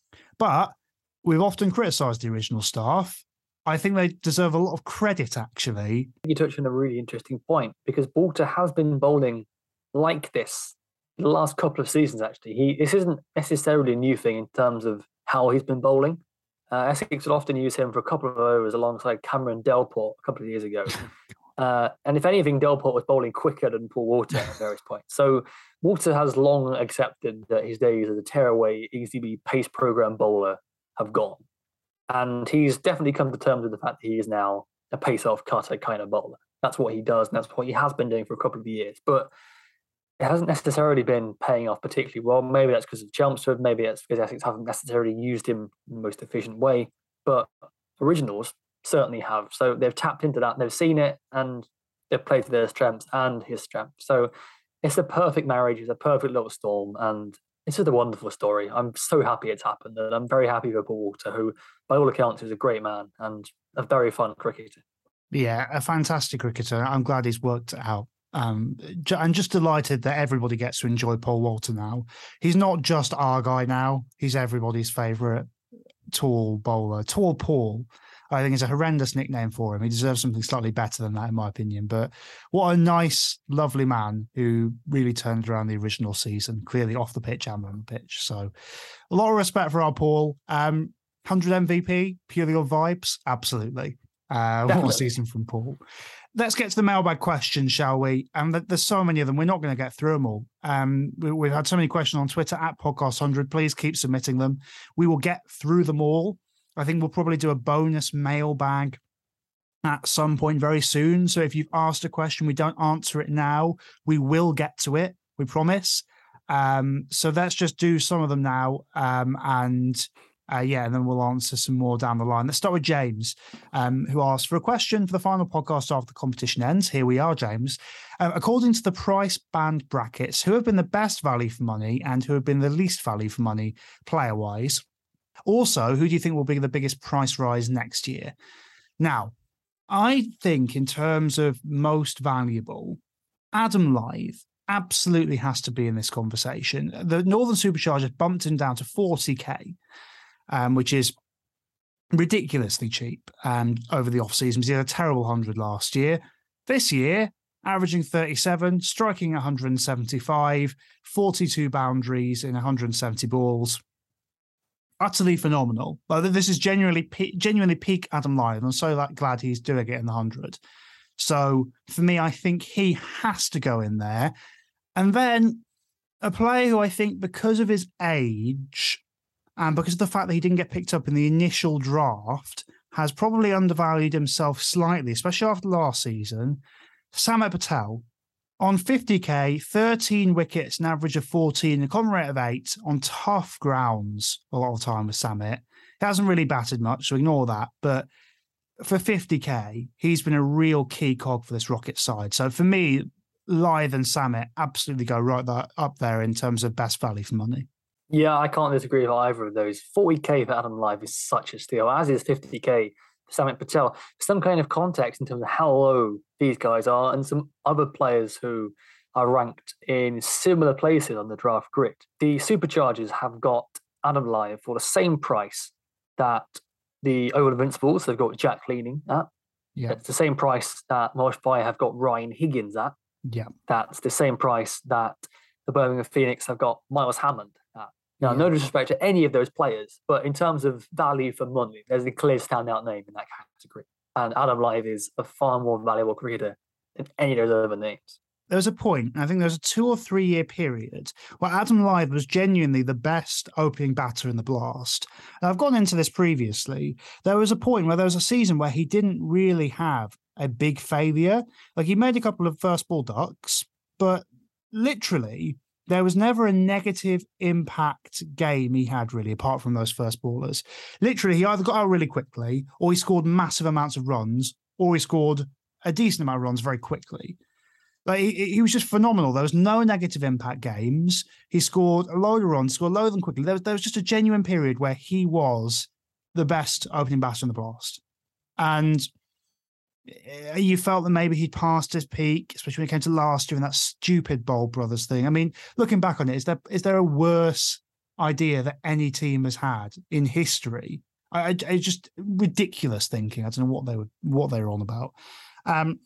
but we've often criticised the original staff. I think they deserve a lot of credit, actually. You touched on a really interesting point, because Walter has been bowling like this the last couple of seasons, actually. He This isn't necessarily a new thing in terms of how he's been bowling. Uh, Essex would often use him for a couple of overs alongside Cameron Delport a couple of years ago. Uh, and if anything, Delport was bowling quicker than Paul Walter at various points. So Walter has long accepted that his days as a tearaway E C B pace program bowler have gone. And he's definitely come to terms with the fact that he is now a pace-off cutter kind of bowler. That's what he does, and that's what he has been doing for a couple of years. But it hasn't necessarily been paying off particularly well. Maybe that's because of Chelmsford. Maybe that's because Essex haven't necessarily used him in the most efficient way. But originals certainly have. So they've tapped into that, they've seen it, and they've played to their strengths and his strengths. So it's a perfect marriage. It's a perfect little storm. And it's just a wonderful story. I'm so happy it's happened. And I'm very happy for Paul Walter, who, by all accounts, is a great man and a very fun cricketer. Yeah, a fantastic cricketer. I'm glad he's worked it out. Um, and just delighted that everybody gets to enjoy Paul Walter now. He's not just our guy now. He's everybody's favourite tall bowler. Tall Paul, I think, is a horrendous nickname for him. He deserves something slightly better than that, in my opinion. But what a nice, lovely man who really turned around the original season, clearly off the pitch and on the pitch. So a lot of respect for our Paul. Um, one hundred M V P, purely on vibes? Absolutely. Uh, what a season from Paul. Let's get to the mailbag questions, shall we? And there's so many of them. We're not going to get through them all. Um, we, we've had so many questions on Twitter at Podcast one hundred. Please keep submitting them. We will get through them all. I think we'll probably do a bonus mailbag at some point very soon. So if you've asked a question, we don't answer it now, we will get to it. We promise. Um, so let's just do some of them now. Um, and Uh, yeah, and then we'll answer some more down the line. Let's start with James, um, who asked for a question for the final podcast after the competition ends. Here we are, James. Uh, according to the price band brackets, who have been the best value for money and who have been the least value for money player-wise? Also, who do you think will be the biggest price rise next year? Now, I think in terms of most valuable, Adam Lyth absolutely has to be in this conversation. The Northern Superchargers bumped him down to forty K. Um, which is ridiculously cheap um, over the off-season. He had a terrible one hundred last year. This year, averaging thirty-seven, striking one hundred seventy-five, forty-two boundaries in one hundred seventy balls. utterly phenomenal. Like, this is genuinely, genuinely peak Adam Lyth. I'm so glad he's doing it in the hundred. So for me, I think he has to go in there. And then a player who I think, because of his age and because of the fact that he didn't get picked up in the initial draft, has probably undervalued himself slightly, especially after last season, Samet Patel. On fifty K, thirteen wickets, an average of fourteen, a common rate of eight on tough grounds a lot of the time with Samet. He hasn't really batted much, so ignore that. But for fifty K, he's been a real key cog for this Rocket side. So for me, Lyth and Samet absolutely go right there, up there in terms of best value for money. Yeah, I can't disagree with either of those. forty K for Adam Lyth is such a steal, as is fifty K for Samet Patel. Some kind of context in terms of how low these guys are and some other players who are ranked in similar places on the draft grid. The Superchargers have got Adam Lyth for the same price that the Oval Invincibles have got Jack Leaning at. Yeah. It's the same price that Marsh Fire have got Ryan Higgins at. Yeah. That's the same price that the Birmingham Phoenix have got Miles Hammond at. Now, yeah. no disrespect to any of those players, but in terms of value for money, there's a clear standout name in that category. And Adam Lyth is a far more valuable cricketer than any of those other names. There was a point, I think there was a two or three year period where Adam Lyth was genuinely the best opening batter in the Blast. And I've gone into this previously. There was a point where there was a season where he didn't really have a big failure. Like, he made a couple of first ball ducks, but literally there was never a negative impact game he had, really, apart from those first ballers. Literally, he either got out really quickly, or he scored massive amounts of runs, or he scored a decent amount of runs very quickly. Like, he, he was just phenomenal. There was no negative impact games. He scored a load of runs, scored a load of them quickly. There was, there was just a genuine period where he was the best opening batter in the Blast. And you felt that maybe he'd passed his peak, especially when it came to last year and that stupid Bowl Brothers thing. I mean, looking back on it, is there is there a worse idea that any team has had in history? I, I it's just ridiculous thinking. I don't know what they were what they were on about. Um,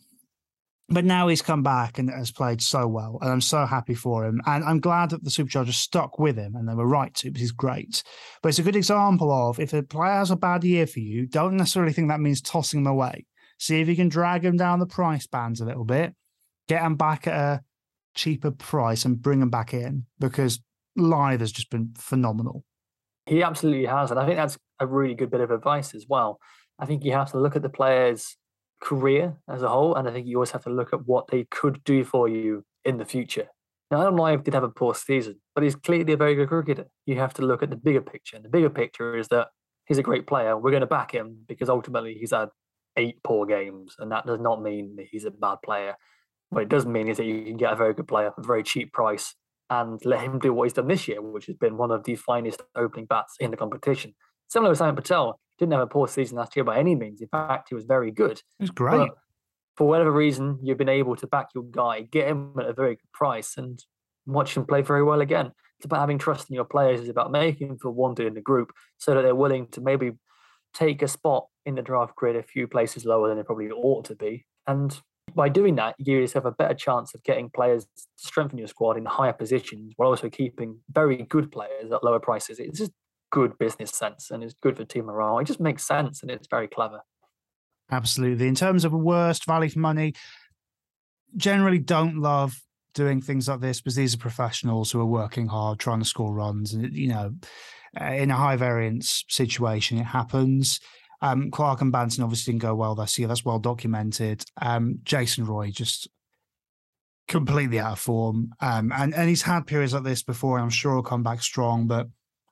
but now he's come back and has played so well, and I'm so happy for him. And I'm glad that the Superchargers stuck with him, and they were right to, because he's great. But it's a good example of, if a player has a bad year for you, don't necessarily think that means tossing him away. See if you can drag him down the price bands a little bit, get him back at a cheaper price and bring him back in, because Lyth has just been phenomenal. He absolutely has. And I think that's a really good bit of advice as well. I think you have to look at the player's career as a whole, and I think you always have to look at what they could do for you in the future. Now, Adam Lyth did have a poor season, but he's clearly a very good cricketer. You have to look at the bigger picture. And the bigger picture is that he's a great player. We're going to back him because ultimately he's had eight poor games, and that does not mean that he's a bad player. What it does mean is that you can get a very good player at a very cheap price and let him do what he's done this year, which has been one of the finest opening bats in the competition. Similar with Samet Patel, didn't have a poor season last year by any means. In fact, he was very good. He was great. But for whatever reason, you've been able to back your guy, get him at a very good price, and watch him play very well again. It's about having trust in your players. It's about making them feel wanted in the group so that they're willing to maybe take a spot in the draft grid a few places lower than they probably ought to be. And by doing that, you give yourself a better chance of getting players to strengthen your squad in higher positions while also keeping very good players at lower prices. It's just good business sense, and it's good for team morale. It just makes sense, and it's very clever. Absolutely. In terms of a worst value for money, generally don't love doing things like this, because these are professionals who are working hard, trying to score runs. And, you know, in a high variance situation, it happens. Um, Clark and Banton obviously didn't go well this year. That's well documented. Um, Jason Roy just completely out of form. Um, and, and he's had periods like this before, and I'm sure he'll come back strong, but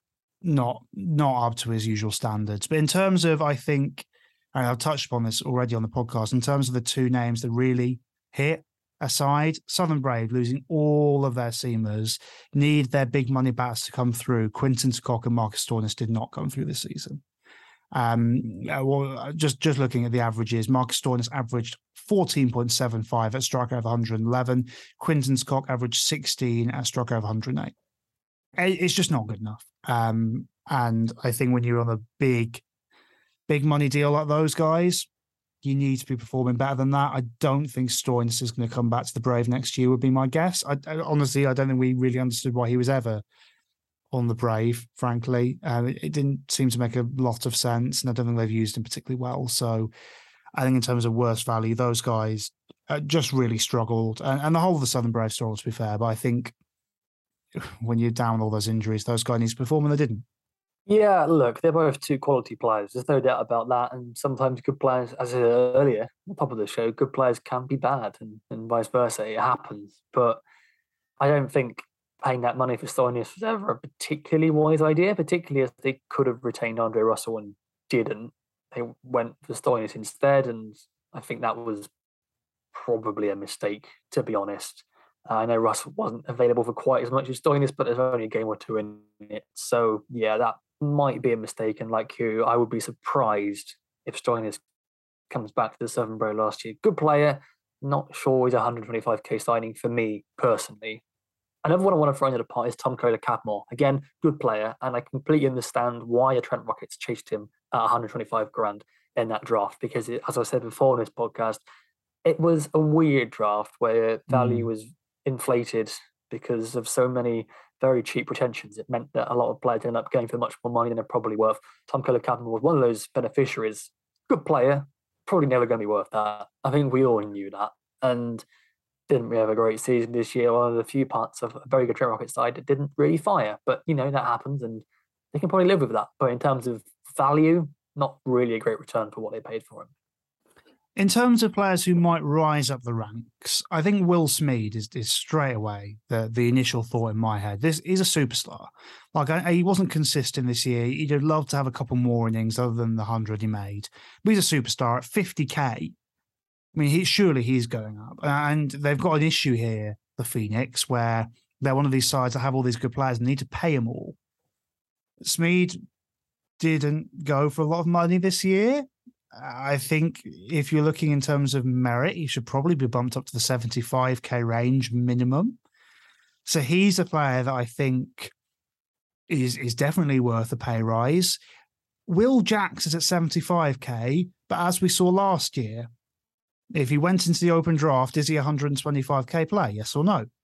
not not up to his usual standards. But in terms of, I think, and I've touched upon this already on the podcast, in terms of the two names that really hit aside, Southern Brave losing all of their seamers, need their big money bats to come through. Quinton Cock and Marcus Stoinis did not come through this season. Um, well, just just looking at the averages, Marcus Stoinis averaged fourteen point seven five at strike over one hundred eleven. Quinton Cock averaged sixteen at strike over one hundred eight. It's just not good enough. Um, and I think when you're on a big, big money deal like those guys, you need to be performing better than that. I don't think Stoinis is going to come back to the Brave next year, would be my guess. I, I honestly, I don't think we really understood why he was ever on the Brave, frankly. Um, it, it didn't seem to make a lot of sense, and I don't think they've used him particularly well. So I think in terms of worst value, those guys uh, just really struggled. And, and the whole of the Southern Brave struggled, to be fair. But I think when you're down with all those injuries, those guys need to perform, and they didn't. Yeah, look, they're both two quality players. There's no doubt about that. And sometimes good players, as I said earlier, at the top of the show, good players can be bad and, and vice versa. It happens. But I don't think paying that money for Stoinis was ever a particularly wise idea, particularly as they could have retained Andre Russell and didn't. They went for Stoinis instead, and I think that was probably a mistake, to be honest. Uh, I know Russell wasn't available for quite as much as Stoinis, but there's only a game or two in it. So, yeah, that might be a mistake. And like you, I would be surprised if Stoinis comes back to the Southern Brave last year. Good player, not sure he's a one hundred twenty-five k signing for me personally. Another one I want to throw into the pot is Tom Kohler-Cadmore. Again, good player, and I completely understand why the Trent Rockets chased him at one hundred twenty-five grand in that draft, because it, as I said before in this podcast, it was a weird draft where value mm. was inflated because of so many very cheap retentions. It meant that a lot of players ended up going for much more money than they're probably worth. Tom Kohler-Cadmore was one of those beneficiaries. Good player, probably never going to be worth that. I think we all knew that, and didn't really have a great season this year. One of the few parts of a very good Trent Rockets side that didn't really fire, but you know that happens, and they can probably live with that. But in terms of value, not really a great return for what they paid for him. In terms of players who might rise up the ranks, I think Will Smeed is, is straight away the, the initial thought in my head. This is a superstar. Like I, he wasn't consistent this year. He'd have loved to have a couple more innings other than the hundred he made. But he's a superstar at fifty k. I mean, he, surely he's going up. And they've got an issue here, the Phoenix, where they're one of these sides that have all these good players and need to pay them all. Smeed didn't go for a lot of money this year. I think if you're looking in terms of merit, he should probably be bumped up to the seventy-five k range minimum. So he's a player that I think is, is definitely worth a pay rise. Will Jacks is at seventy-five k, but as we saw last year, if he went into the open draft, is he a one hundred twenty-five k play? Yes or no?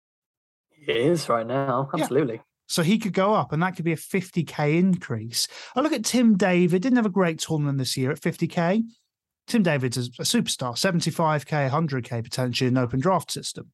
He is right now. Absolutely. Yeah. So he could go up, and that could be a fifty k increase. I look at Tim David, didn't have a great tournament this year at fifty k. Tim David's a superstar, seventy-five k, one hundred k potentially in an open draft system.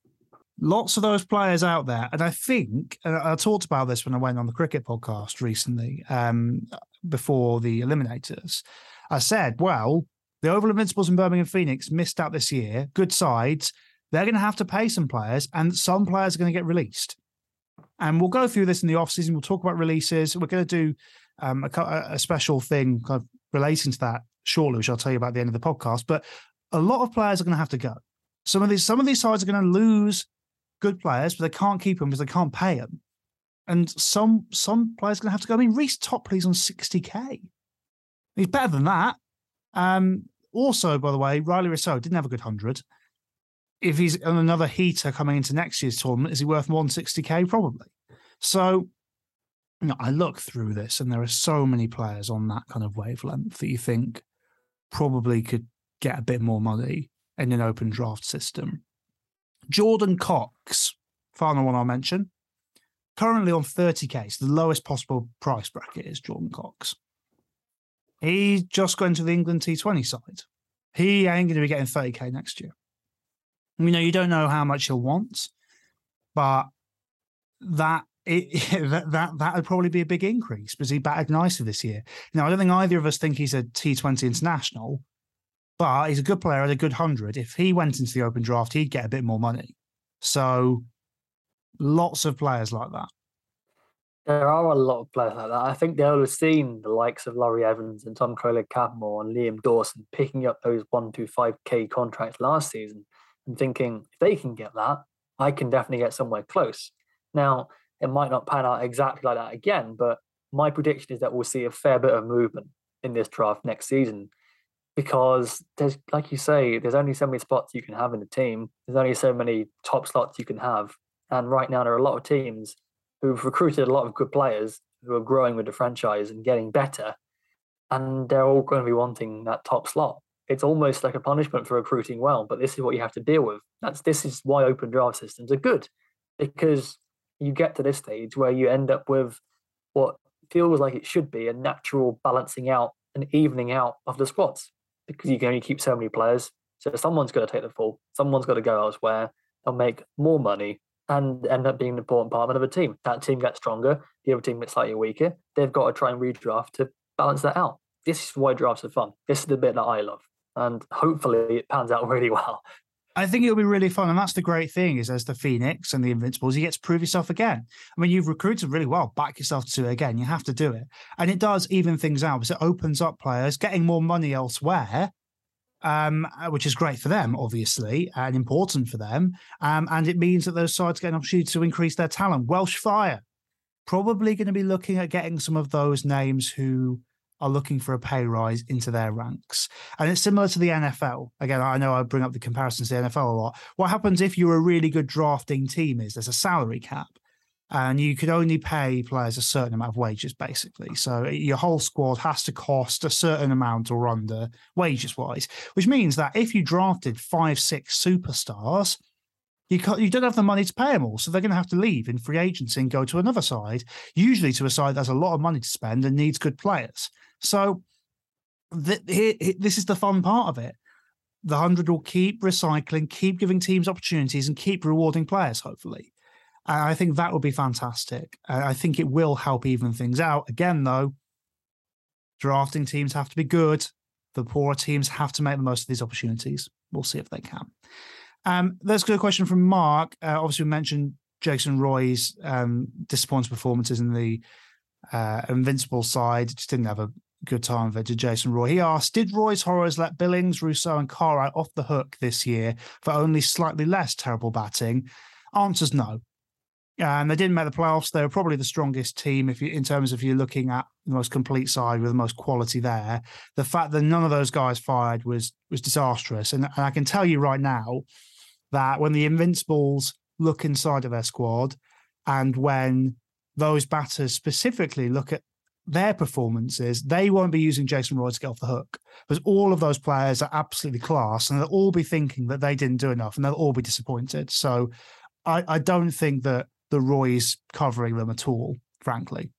Lots of those players out there. And I think, and I talked about this when I went on the cricket podcast recently, um, before the Eliminators. I said, well, the Oval Invincibles in Birmingham Phoenix missed out this year. Good sides. They're going to have to pay some players, and some players are going to get released. And we'll go through this in the offseason. We'll talk about releases. We're going to do um, a, a special thing kind of relating to that shortly, which I'll tell you about at the end of the podcast. But a lot of players are going to have to go. Some of these, some of these sides are going to lose good players, but they can't keep them because they can't pay them. And some some players are going to have to go. I mean, Reece Topley's on sixty k. He's better than that. Um, also, by the way, Riley Rousseau didn't have a good one hundred. If he's on another heater coming into next year's tournament, is he worth more than sixty k? Probably. So, you know, I look through this and there are so many players on that kind of wavelength that you think probably could get a bit more money in an open draft system. Jordan Cox, final one I'll mention, currently on thirty k. So the lowest possible price bracket is Jordan Cox. He's just going to the England T twenty side. He ain't going to be getting thirty k next year. You know, you don't know how much he'll want, but that it, that that that would probably be a big increase because he batted nicely this year. Now, I don't think either of us think he's a T twenty international, but he's a good player at a good hundred. If he went into the open draft, he'd get a bit more money. So, lots of players like that. There are a lot of players like that. I think they'll have seen the likes of Laurie Evans and Tom Kohler-Cadmore and Liam Dawson picking up those one to five k contracts last season and thinking, if they can get that, I can definitely get somewhere close. Now, it might not pan out exactly like that again, but my prediction is that we'll see a fair bit of movement in this draft next season because there's, like you say, there's only so many spots you can have in the team. There's only so many top slots you can have. And right now, there are a lot of teams who've recruited a lot of good players who are growing with the franchise and getting better, and they're all going to be wanting that top slot. It's almost like a punishment for recruiting well, but this is what you have to deal with. That's this is why open draft systems are good, because you get to this stage where you end up with what feels like it should be a natural balancing out and evening out of the squads, because you can only keep so many players. So someone's got to take the fall. Someone's got to go elsewhere and make more money and end up being an important part of another team. That team gets stronger. The other team gets slightly weaker. They've got to try and redraft to balance that out. This is why drafts are fun. This is the bit that I love. And hopefully it pans out really well. I think it'll be really fun. And that's the great thing is as the Phoenix and the Invincibles, you get to prove yourself again. I mean, you've recruited really well. Back yourself to do it again. You have to do it. And it does even things out because it opens up players getting more money elsewhere, um, which is great for them, obviously, and important for them. Um, and it means that those sides get an opportunity to increase their talent. Welsh Fire, probably going to be looking at getting some of those names who are looking for a pay rise into their ranks. And it's similar to the N F L. Again, I know I bring up the comparisons to the N F L a lot. What happens if you're a really good drafting team is there's a salary cap and you can only pay players a certain amount of wages, basically. So your whole squad has to cost a certain amount or under wages-wise, which means that if you drafted five, six superstars, You, you don't have the money to pay them all, so they're going to have to leave in free agency and go to another side, usually to a side that has a lot of money to spend and needs good players. So th- here, this is the fun part of it. The one hundred will keep recycling, keep giving teams opportunities and keep rewarding players, hopefully. And I think that will be fantastic. I think it will help even things out. Again, though, drafting teams have to be good. The poorer teams have to make the most of these opportunities. We'll see if they can. Um, let's go to a question from Mark. Uh, obviously, we mentioned Jason Roy's um, disappointing performances in the uh, Invincible side. Just didn't have a good time of it, did Jason Roy. He asked, did Roy's Horrors let Billings, Rousseau and Cartwright off the hook this year for only slightly less terrible batting? Answer's no. And they didn't make the playoffs. They were probably the strongest team if you, in terms of you're looking at the most complete side with the most quality there. The fact that none of those guys fired was was disastrous. And, and I can tell you right now that when the Invincibles look inside of their squad and when those batters specifically look at their performances, they won't be using Jason Roy to get off the hook because all of those players are absolutely class and they'll all be thinking that they didn't do enough and they'll all be disappointed. So I, I don't think that the Roy's covering them at all, frankly.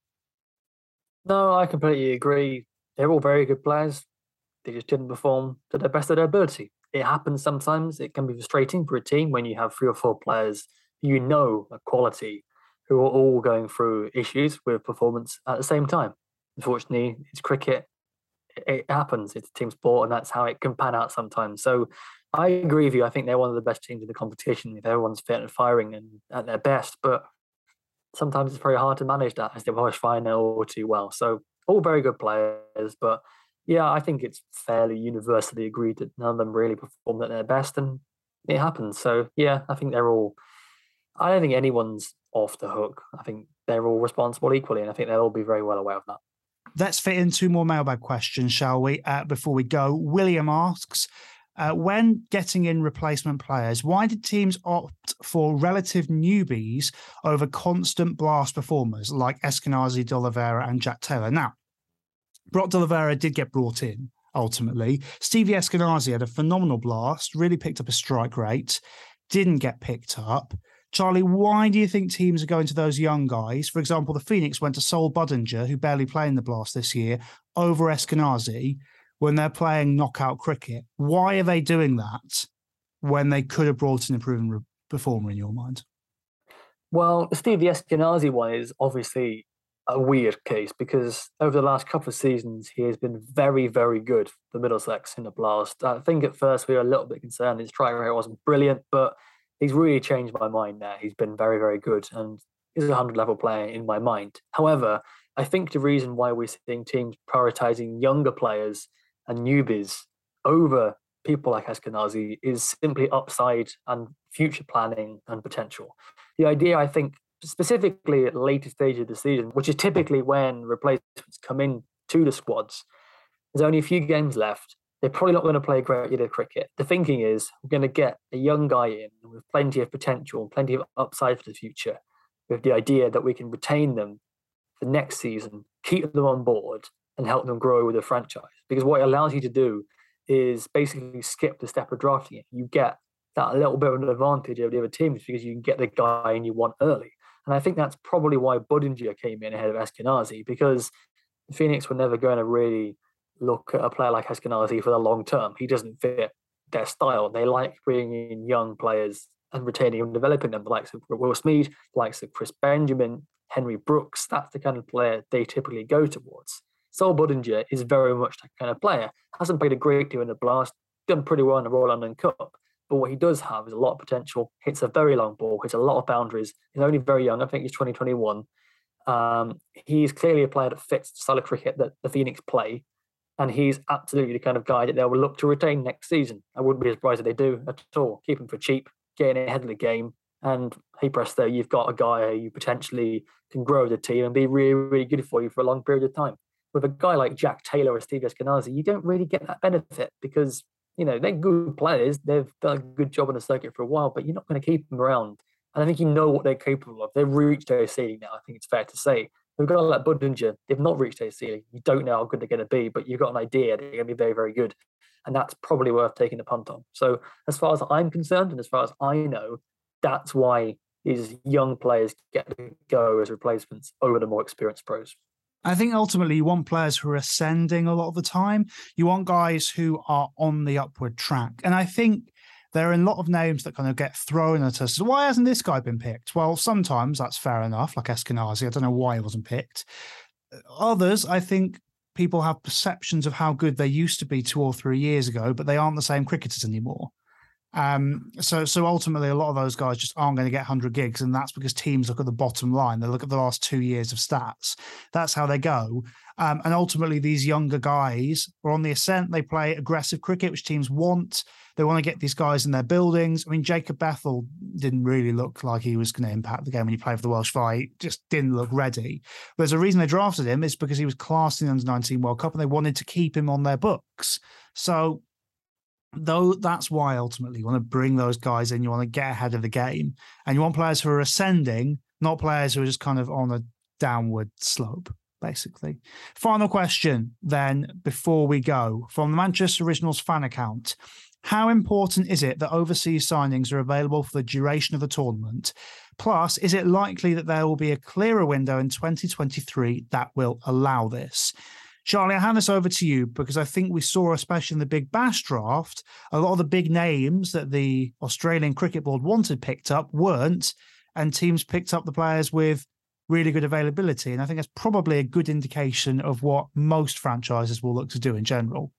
No, I completely agree. They're all very good players. They just didn't perform to the best of their ability. It happens sometimes. It can be frustrating for a team when you have three or four players you know are quality who are all going through issues with performance at the same time. Unfortunately, it's cricket. It happens. It's a team sport, and that's how it can pan out sometimes. So I agree with you. I think they're one of the best teams in the competition if everyone's fit and firing and at their best. But sometimes it's very hard to manage that as the Welsh Fire know all too well. So all very good players, but yeah, I think it's fairly universally agreed that none of them really performed at their best, and it happens. So yeah, I think they're all. I don't think anyone's off the hook. I think they're all responsible equally, and I think they'll all be very well aware of that. Let's fit in two more mailbag questions, shall we? Uh, before we go, William asks, uh, when getting in replacement players, why did teams opt for relative newbies over constant blast performers like Eskenazi, De Oliveira and Jack Taylor? Now, Brock De Oliveira did get brought in, ultimately. Stevie Eskenazi had a phenomenal blast, really picked up a strike rate, didn't get picked up. Charlie, why do you think teams are going to those young guys? For example, the Phoenix went to Sol Budinger, who barely played in the blast this year, over Eskenazi when they're playing knockout cricket. Why are they doing that when they could have brought in a proven re- performer in your mind? Well, the Stevie Eskenazi one is obviously a weird case because over the last couple of seasons, he has been very, very good for Middlesex in the blast. I think at first we were a little bit concerned his strike rate wasn't brilliant, but he's really changed my mind there. He's been very, very good and he's a one hundred level player in my mind. However, I think the reason why we're seeing teams prioritising younger players and newbies over people like Eskenazi is simply upside and future planning and potential. The idea, I think, specifically at the later stage of the season, which is typically when replacements come in to the squads, there's only a few games left. They're probably not going to play a great deal of cricket. The thinking is we're going to get a young guy in with plenty of potential and plenty of upside for the future, with the idea that we can retain them for next season, keep them on board and help them grow with the franchise. Because what it allows you to do is basically skip the step of drafting it. You get that little bit of an advantage over the other teams because you can get the guy in you want early. And I think that's probably why Budinger came in ahead of Eskenazi, because Phoenix were never going to really look at a player like Eskenazi for the long term. He doesn't fit their style. They like bringing in young players and retaining and developing them, the likes of Will Smeed, the likes of Chris Benjamin, Henry Brooks. That's the kind of player they typically go towards. Saul Budinger is very much that kind of player. Hasn't played a great deal in the Blast, done pretty well in the Royal London Cup. But what he does have is a lot of potential, hits a very long ball, hits a lot of boundaries. He's only very young. I think he's twenty twenty-one. Um, he's clearly a player that fits the style of cricket that the Phoenix play. And he's absolutely the kind of guy that they will look to retain next season. I wouldn't be surprised if they do at all. Keep him for cheap, getting ahead of the game. And hey, presto, you've got a guy who you potentially can grow the team and be really, really good for you for a long period of time. With a guy like Jack Taylor or Steve Eskenazi, you don't really get that benefit because, you know, they're good players. They've done a good job on the circuit for a while, but you're not going to keep them around. And I think you know what they're capable of. They've reached their ceiling now, I think it's fair to say. We've got like Budinger, they've not reached their ceiling. You don't know how good they're going to be, but you've got an idea they're going to be very, very good. And that's probably worth taking a punt on. So as far as I'm concerned, and as far as I know, that's why these young players get to go as replacements over the more experienced pros. I think ultimately you want players who are ascending a lot of the time. You want guys who are on the upward track. And I think there are a lot of names that kind of get thrown at us. Why hasn't this guy been picked? Well, sometimes that's fair enough, like Eskenazi. I don't know why he wasn't picked. Others, I think people have perceptions of how good they used to be two or three years ago, but they aren't the same cricketers anymore. Um, so, so ultimately, a lot of those guys just aren't going to get one hundred gigs, and that's because teams look at the bottom line. They look at the last two years of stats. That's how they go. Um, and ultimately, these younger guys are on the ascent. They play aggressive cricket, which teams want. They want to get these guys in their buildings. I mean, Jacob Bethel didn't really look like he was going to impact the game when he played for the Welsh Fire. He just didn't look ready. But there's a reason they drafted him. It's because he was classed in the under nineteen World Cup, and they wanted to keep him on their books. So, though that's why ultimately you want to bring those guys in, you want to get ahead of the game, and you want players who are ascending, not players who are just kind of on a downward slope, basically. Final question then before we go from the Manchester Originals fan account. How important is it that overseas signings are available for the duration of the tournament? Plus, is it likely that there will be a clearer window in twenty twenty-three that will allow this? Charlie, I'll hand this over to you because I think we saw, especially in the Big Bash draft, a lot of the big names that the Australian Cricket Board wanted picked up weren't, and teams picked up the players with really good availability. And I think that's probably a good indication of what most franchises will look to do in general.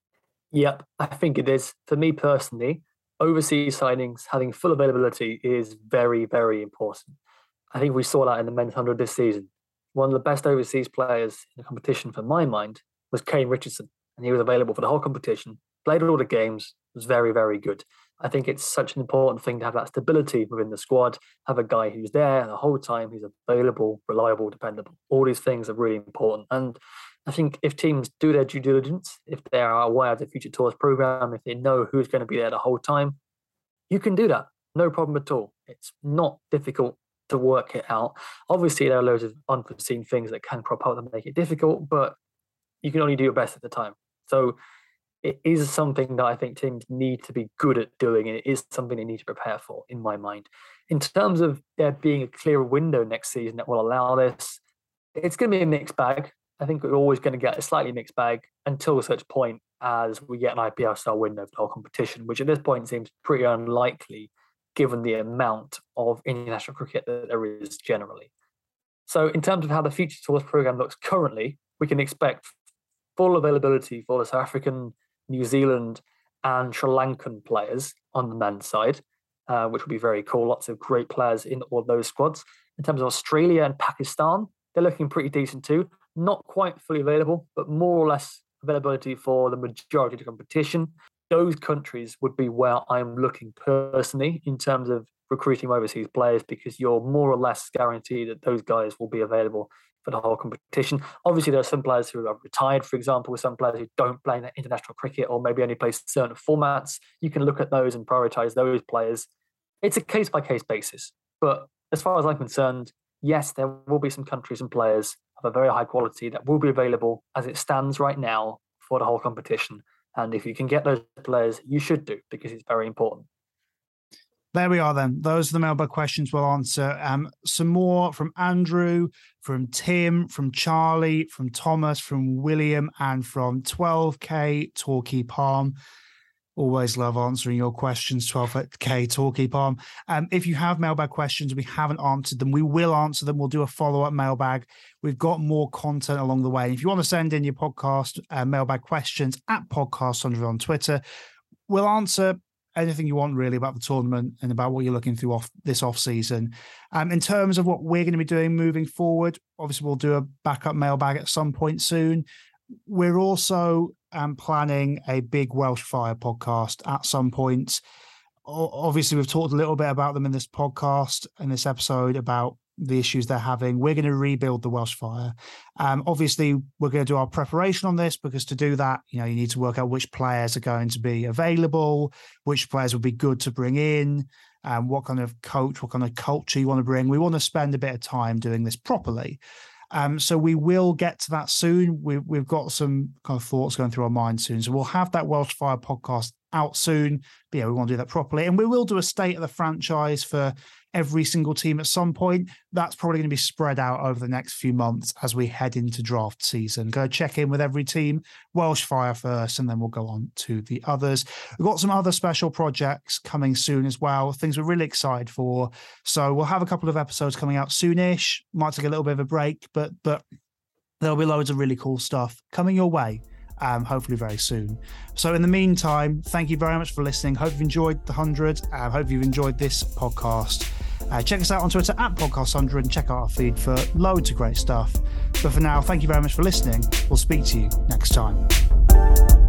Yep, I think it is. For me personally, overseas signings having full availability is very, very important. I think we saw that in the men's one hundred this season. One of the best overseas players in the competition, for my mind, was Kane Richardson. And he was available for the whole competition, played all the games, was very, very good. I think it's such an important thing to have that stability within the squad, have a guy who's there the whole time, who's available, reliable, dependable. All these things are really important. And I think if teams do their due diligence, if they are aware of the Future Tours program, if they know who's going to be there the whole time, you can do that. No problem at all. It's not difficult to work it out. Obviously, there are loads of unforeseen things that can crop up that make it difficult, but you can only do your best at the time. So it is something that I think teams need to be good at doing, and it is something they need to prepare for, in my mind. In terms of there being a clearer window next season that will allow this, it's going to be a mixed bag. I think we're always going to get a slightly mixed bag until such point as we get an I P L-style window for the whole competition, which at this point seems pretty unlikely given the amount of international cricket that there is generally. So in terms of how the Future Tours program looks currently, we can expect full availability for the South African, New Zealand and Sri Lankan players on the men's side, uh, which will be very cool. Lots of great players in all those squads. In terms of Australia and Pakistan, they're looking pretty decent too. Not quite fully available, but more or less availability for the majority of the competition. Those countries would be where I'm looking personally in terms of recruiting overseas players, because you're more or less guaranteed that those guys will be available for the whole competition. Obviously, there are some players who are retired, for example, some players who don't play in international cricket or maybe only play certain formats. You can look at those and prioritize those players. It's a case-by-case basis. But as far as I'm concerned, yes, there will be some countries and players of a very high quality that will be available as it stands right now for the whole competition. And if you can get those players, you should do, because it's very important. There we are then. Those are the mailbag questions we'll answer. Um, some more from Andrew, from Tim, from Charlie, from Thomas, from William, and from twelve K Torquay Palm. Always love answering your questions, twelve K Torquay Palm. Um, if you have mailbag questions, we haven't answered them, we will answer them. We'll do a follow-up mailbag. We've got more content along the way. If you want to send in your podcast uh, mailbag questions at Podcast one hundred on Twitter, we'll answer anything you want really about the tournament and about what you're looking through off this off season. Um, in terms of what we're going to be doing moving forward, obviously we'll do a backup mailbag at some point soon. We're also um, planning a big Welsh Fire podcast at some point. O- obviously, we've talked a little bit about them in this podcast and this episode about the issues they're having. We're going to rebuild the Welsh Fire. Um, obviously, we're going to do our preparation on this because to do that, you know, you need to work out which players are going to be available, which players would be good to bring in, um, what kind of coach, what kind of culture you want to bring. We want to spend a bit of time doing this properly. Um, so we will get to that soon. We, we've got some kind of thoughts going through our minds soon. So we'll have that Welsh Fire podcast out soon. But yeah, we want to do that properly. And we will do a state of the franchise for every single team at some point. That's probably going to be spread out over the next few months as we head into draft season. Go check in with every team, Welsh Fire first, and then we'll go on to the others. We've got some other special projects coming soon as well, things we're really excited for. So we'll have a couple of episodes coming out soonish. Might take a little bit of a break, but but there'll be loads of really cool stuff coming your way. Um, hopefully very soon. So in the meantime, thank you very much for listening. Hope you've enjoyed the one hundred. I uh, hope you've enjoyed this podcast. Uh, check us out on Twitter at Podcast one hundred and check out our feed for loads of great stuff. But for now, thank you very much for listening. We'll speak to you next time.